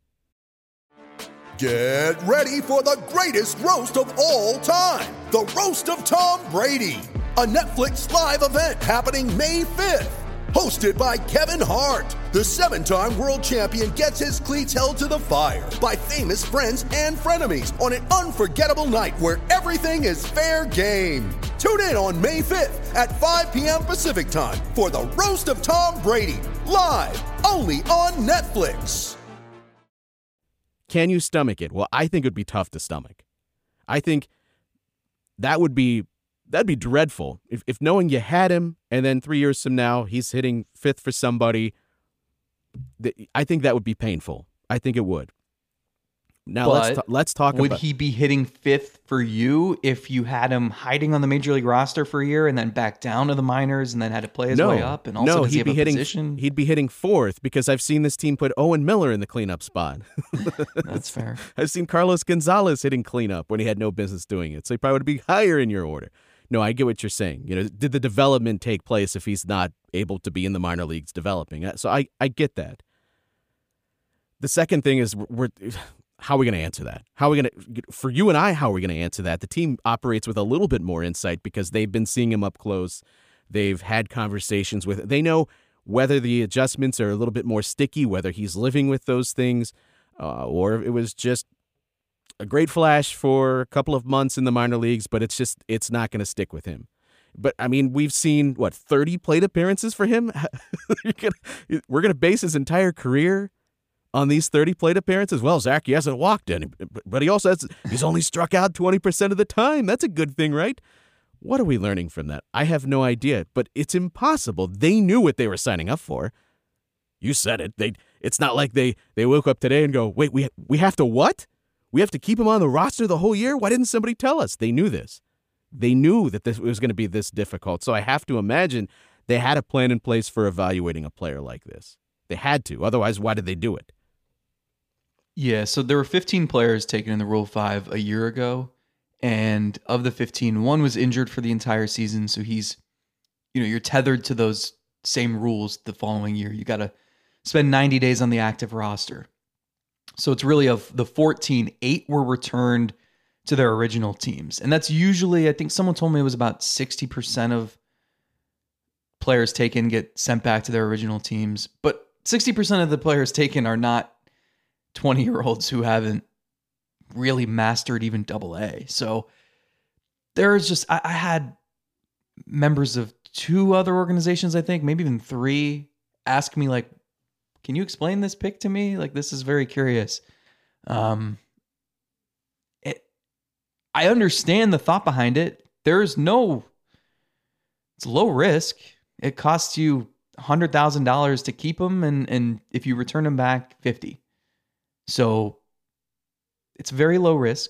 Get ready for the greatest roast of all time, the Roast of Tom Brady, a Netflix live event happening May fifth. Hosted by Kevin Hart, the seven-time world champion gets his cleats held to the fire by famous friends and frenemies on an unforgettable night where everything is fair game. Tune in on May fifth at five p.m. Pacific time for the Roast of Tom Brady, live only on Netflix. Can you stomach it? Well, I think it would be tough to stomach. I think that would be That'd be dreadful. If if knowing you had him and then three years from now he's hitting fifth for somebody, th- I think that would be painful. I think it would. Now but let's ta- let's talk would about. Would he be hitting fifth for you if you had him hiding on the major league roster for a year and then back down to the minors and then had to play his no, way up? And also, no, does he he'd have be a hitting. position? He'd be hitting fourth because I've seen this team put Owen Miller in the cleanup spot. That's fair. I've seen Carlos Gonzalez hitting cleanup when he had no business doing it. So he probably would be higher in your order. No, I get what you're saying. You know, did the development take place if he's not able to be in the minor leagues developing? So I, I get that. The second thing is, we're how are we going to answer that? How are we going to, for you and I, how are we going to answer that? The team operates with a little bit more insight because they've been seeing him up close. They've had conversations with, they know whether the adjustments are a little bit more sticky, whether he's living with those things, uh, or it was just a great flash for a couple of months in the minor leagues, but it's just, it's not going to stick with him. But, I mean, we've seen, what, thirty plate appearances for him? gonna, we're going to base his entire career on these thirty plate appearances? Well, Zach, he hasn't walked any, but he also has, he's only struck out twenty percent of the time. That's a good thing, right? What are we learning from that? I have no idea, but it's impossible. They knew what they were signing up for. You said it. They. It's not like they, they woke up today and go, wait, we we have to what? We have to keep him on the roster the whole year? Why didn't somebody tell us? They knew this. They knew that this was going to be this difficult. So I have to imagine they had a plan in place for evaluating a player like this. They had to. Otherwise, why did they do it? Yeah, so there were fifteen players taken in the Rule five a year ago. And of the fifteen, one was injured for the entire season. So he's, you know, you're tethered to those same rules the following year. You got to spend ninety days on the active roster. So it's really of the fourteen, eight were returned to their original teams. And that's usually, I think someone told me it was about sixty percent of players taken get sent back to their original teams. But sixty percent of the players taken are not twenty-year-olds who haven't really mastered even double A. So there's just, I, I had members of two other organizations, I think, maybe even three, ask me like, can you explain this pick to me? Like, this is very curious. Um, it, I understand the thought behind it. There's no, it's low risk. It costs you one hundred thousand dollars to keep them. And, and if you return them back, fifty. So it's very low risk.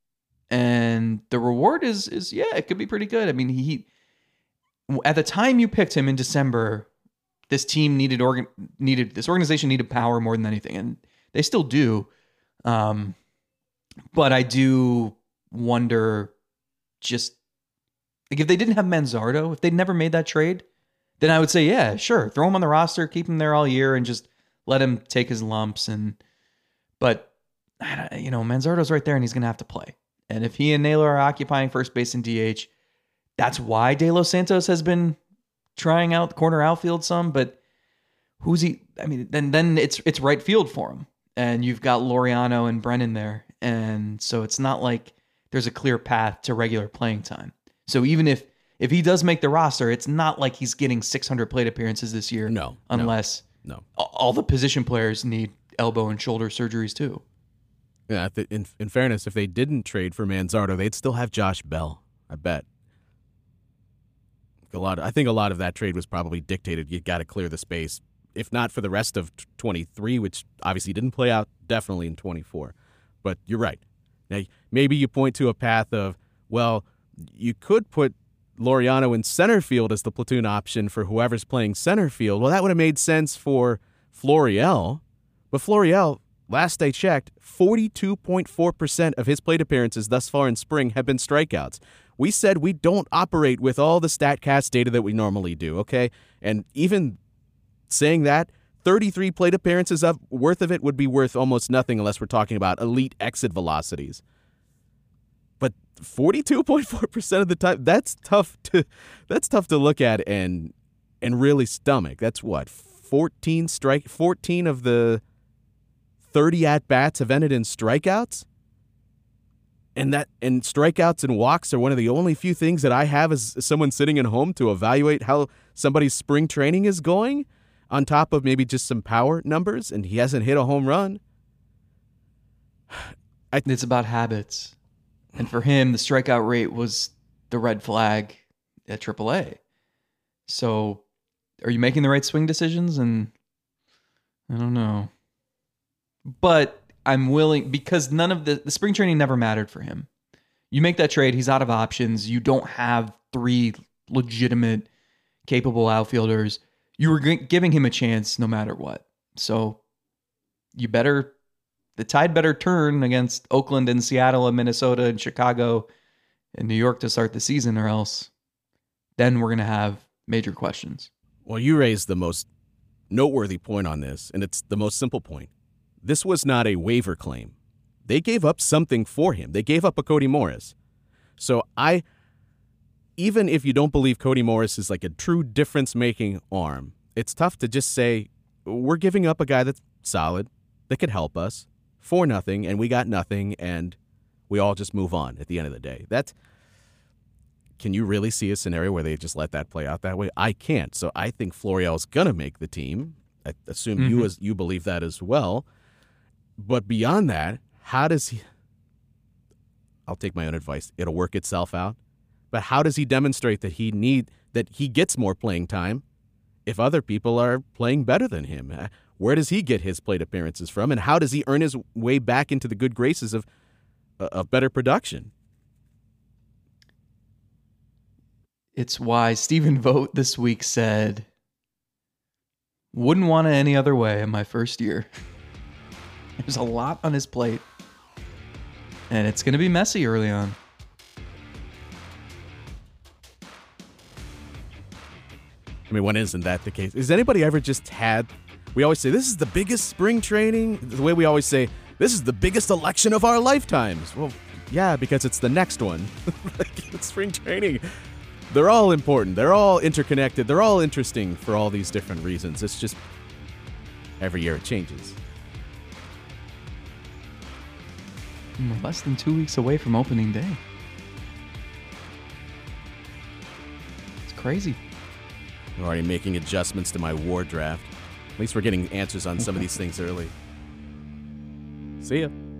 And the reward is, is yeah, it could be pretty good. I mean, he, at the time you picked him in December, this team needed organ needed this organization needed power more than anything, and they still do. Um, but I do wonder, just like if they didn't have Manzardo, if they'd never made that trade, then I would say, yeah, sure, throw him on the roster, keep him there all year, and just let him take his lumps. And but you know, Manzardo's right there, and he's gonna have to play. And if he and Naylor are occupying first base and D H, that's why De Los Santos has been trying out the corner outfield some, but who's he? I mean, then then it's it's right field for him, and you've got Laureano and Brennan there, and so it's not like there's a clear path to regular playing time. So even if if he does make the roster, it's not like he's getting six hundred plate appearances this year. No, unless no, no. all the position players need elbow and shoulder surgeries too. Yeah, in in fairness, if they didn't trade for Manzardo, they'd still have Josh Bell. I bet. A lot. Of, I think a lot of that trade was probably dictated. You got to clear the space, if not for the rest of twenty-three, which obviously didn't play out. Definitely in twenty-four. But you're right. Now, maybe you point to a path of, well, you could put Laureano in center field as the platoon option for whoever's playing center field. Well, that would have made sense for Florial. But Florial, last I checked, forty-two point four percent of his plate appearances thus far in spring have been strikeouts. We said we don't operate with all the StatCast data that we normally do, okay? And even saying that, thirty-three plate appearances of, worth of it would be worth almost nothing unless we're talking about elite exit velocities. But forty-two point four percent of the time, that's tough to that's tough to look at and and really stomach. That's what, fourteen strike fourteen of the thirty at-bats have ended in strikeouts? And that and strikeouts and walks are one of the only few things that I have as someone sitting at home to evaluate how somebody's spring training is going, on top of maybe just some power numbers, and he hasn't hit a home run. I, it's about habits. And for him, the strikeout rate was the red flag at triple A. So are you making the right swing decisions? And I don't know. But I'm willing, because none of the, the spring training never mattered for him. You make that trade, he's out of options. You don't have three legitimate, capable outfielders. You were g- giving him a chance no matter what. So you better, the tide better turn against Oakland and Seattle and Minnesota and Chicago and New York to start the season, or else then we're going to have major questions. Well, you raised the most noteworthy point on this, and it's the most simple point. This was not a waiver claim. They gave up something for him. They gave up a Cody Morris. So I, even if you don't believe Cody Morris is like a true difference-making arm, it's tough to just say, we're giving up a guy that's solid, that could help us, for nothing, and we got nothing, and we all just move on at the end of the day. That's, can you really see a scenario where they just let that play out that way? I can't. So I think Florial's going to make the team. I assume mm-hmm. you as you believe that as well. But beyond that, how does he, I'll take my own advice, it'll work itself out. But how does he demonstrate that he need that he gets more playing time if other people are playing better than him? Where does he get his plate appearances from, and how does he earn his way back into the good graces of of better production? It's why Stephen Vogt this week said, wouldn't want it any other way in my first year. There's a lot on his plate, and it's going to be messy early on. I mean, when isn't that the case? Has anybody ever just had, we always say, this is the biggest spring training, the way we always say, this is the biggest election of our lifetimes. Well, yeah, because it's the next one. Like, it's spring training. They're all important. They're all interconnected. They're all interesting for all these different reasons. It's just every year it changes. We're less than two weeks away from opening day. It's crazy. I'm already making adjustments to my war draft. At least we're getting answers on some of these things early. See ya.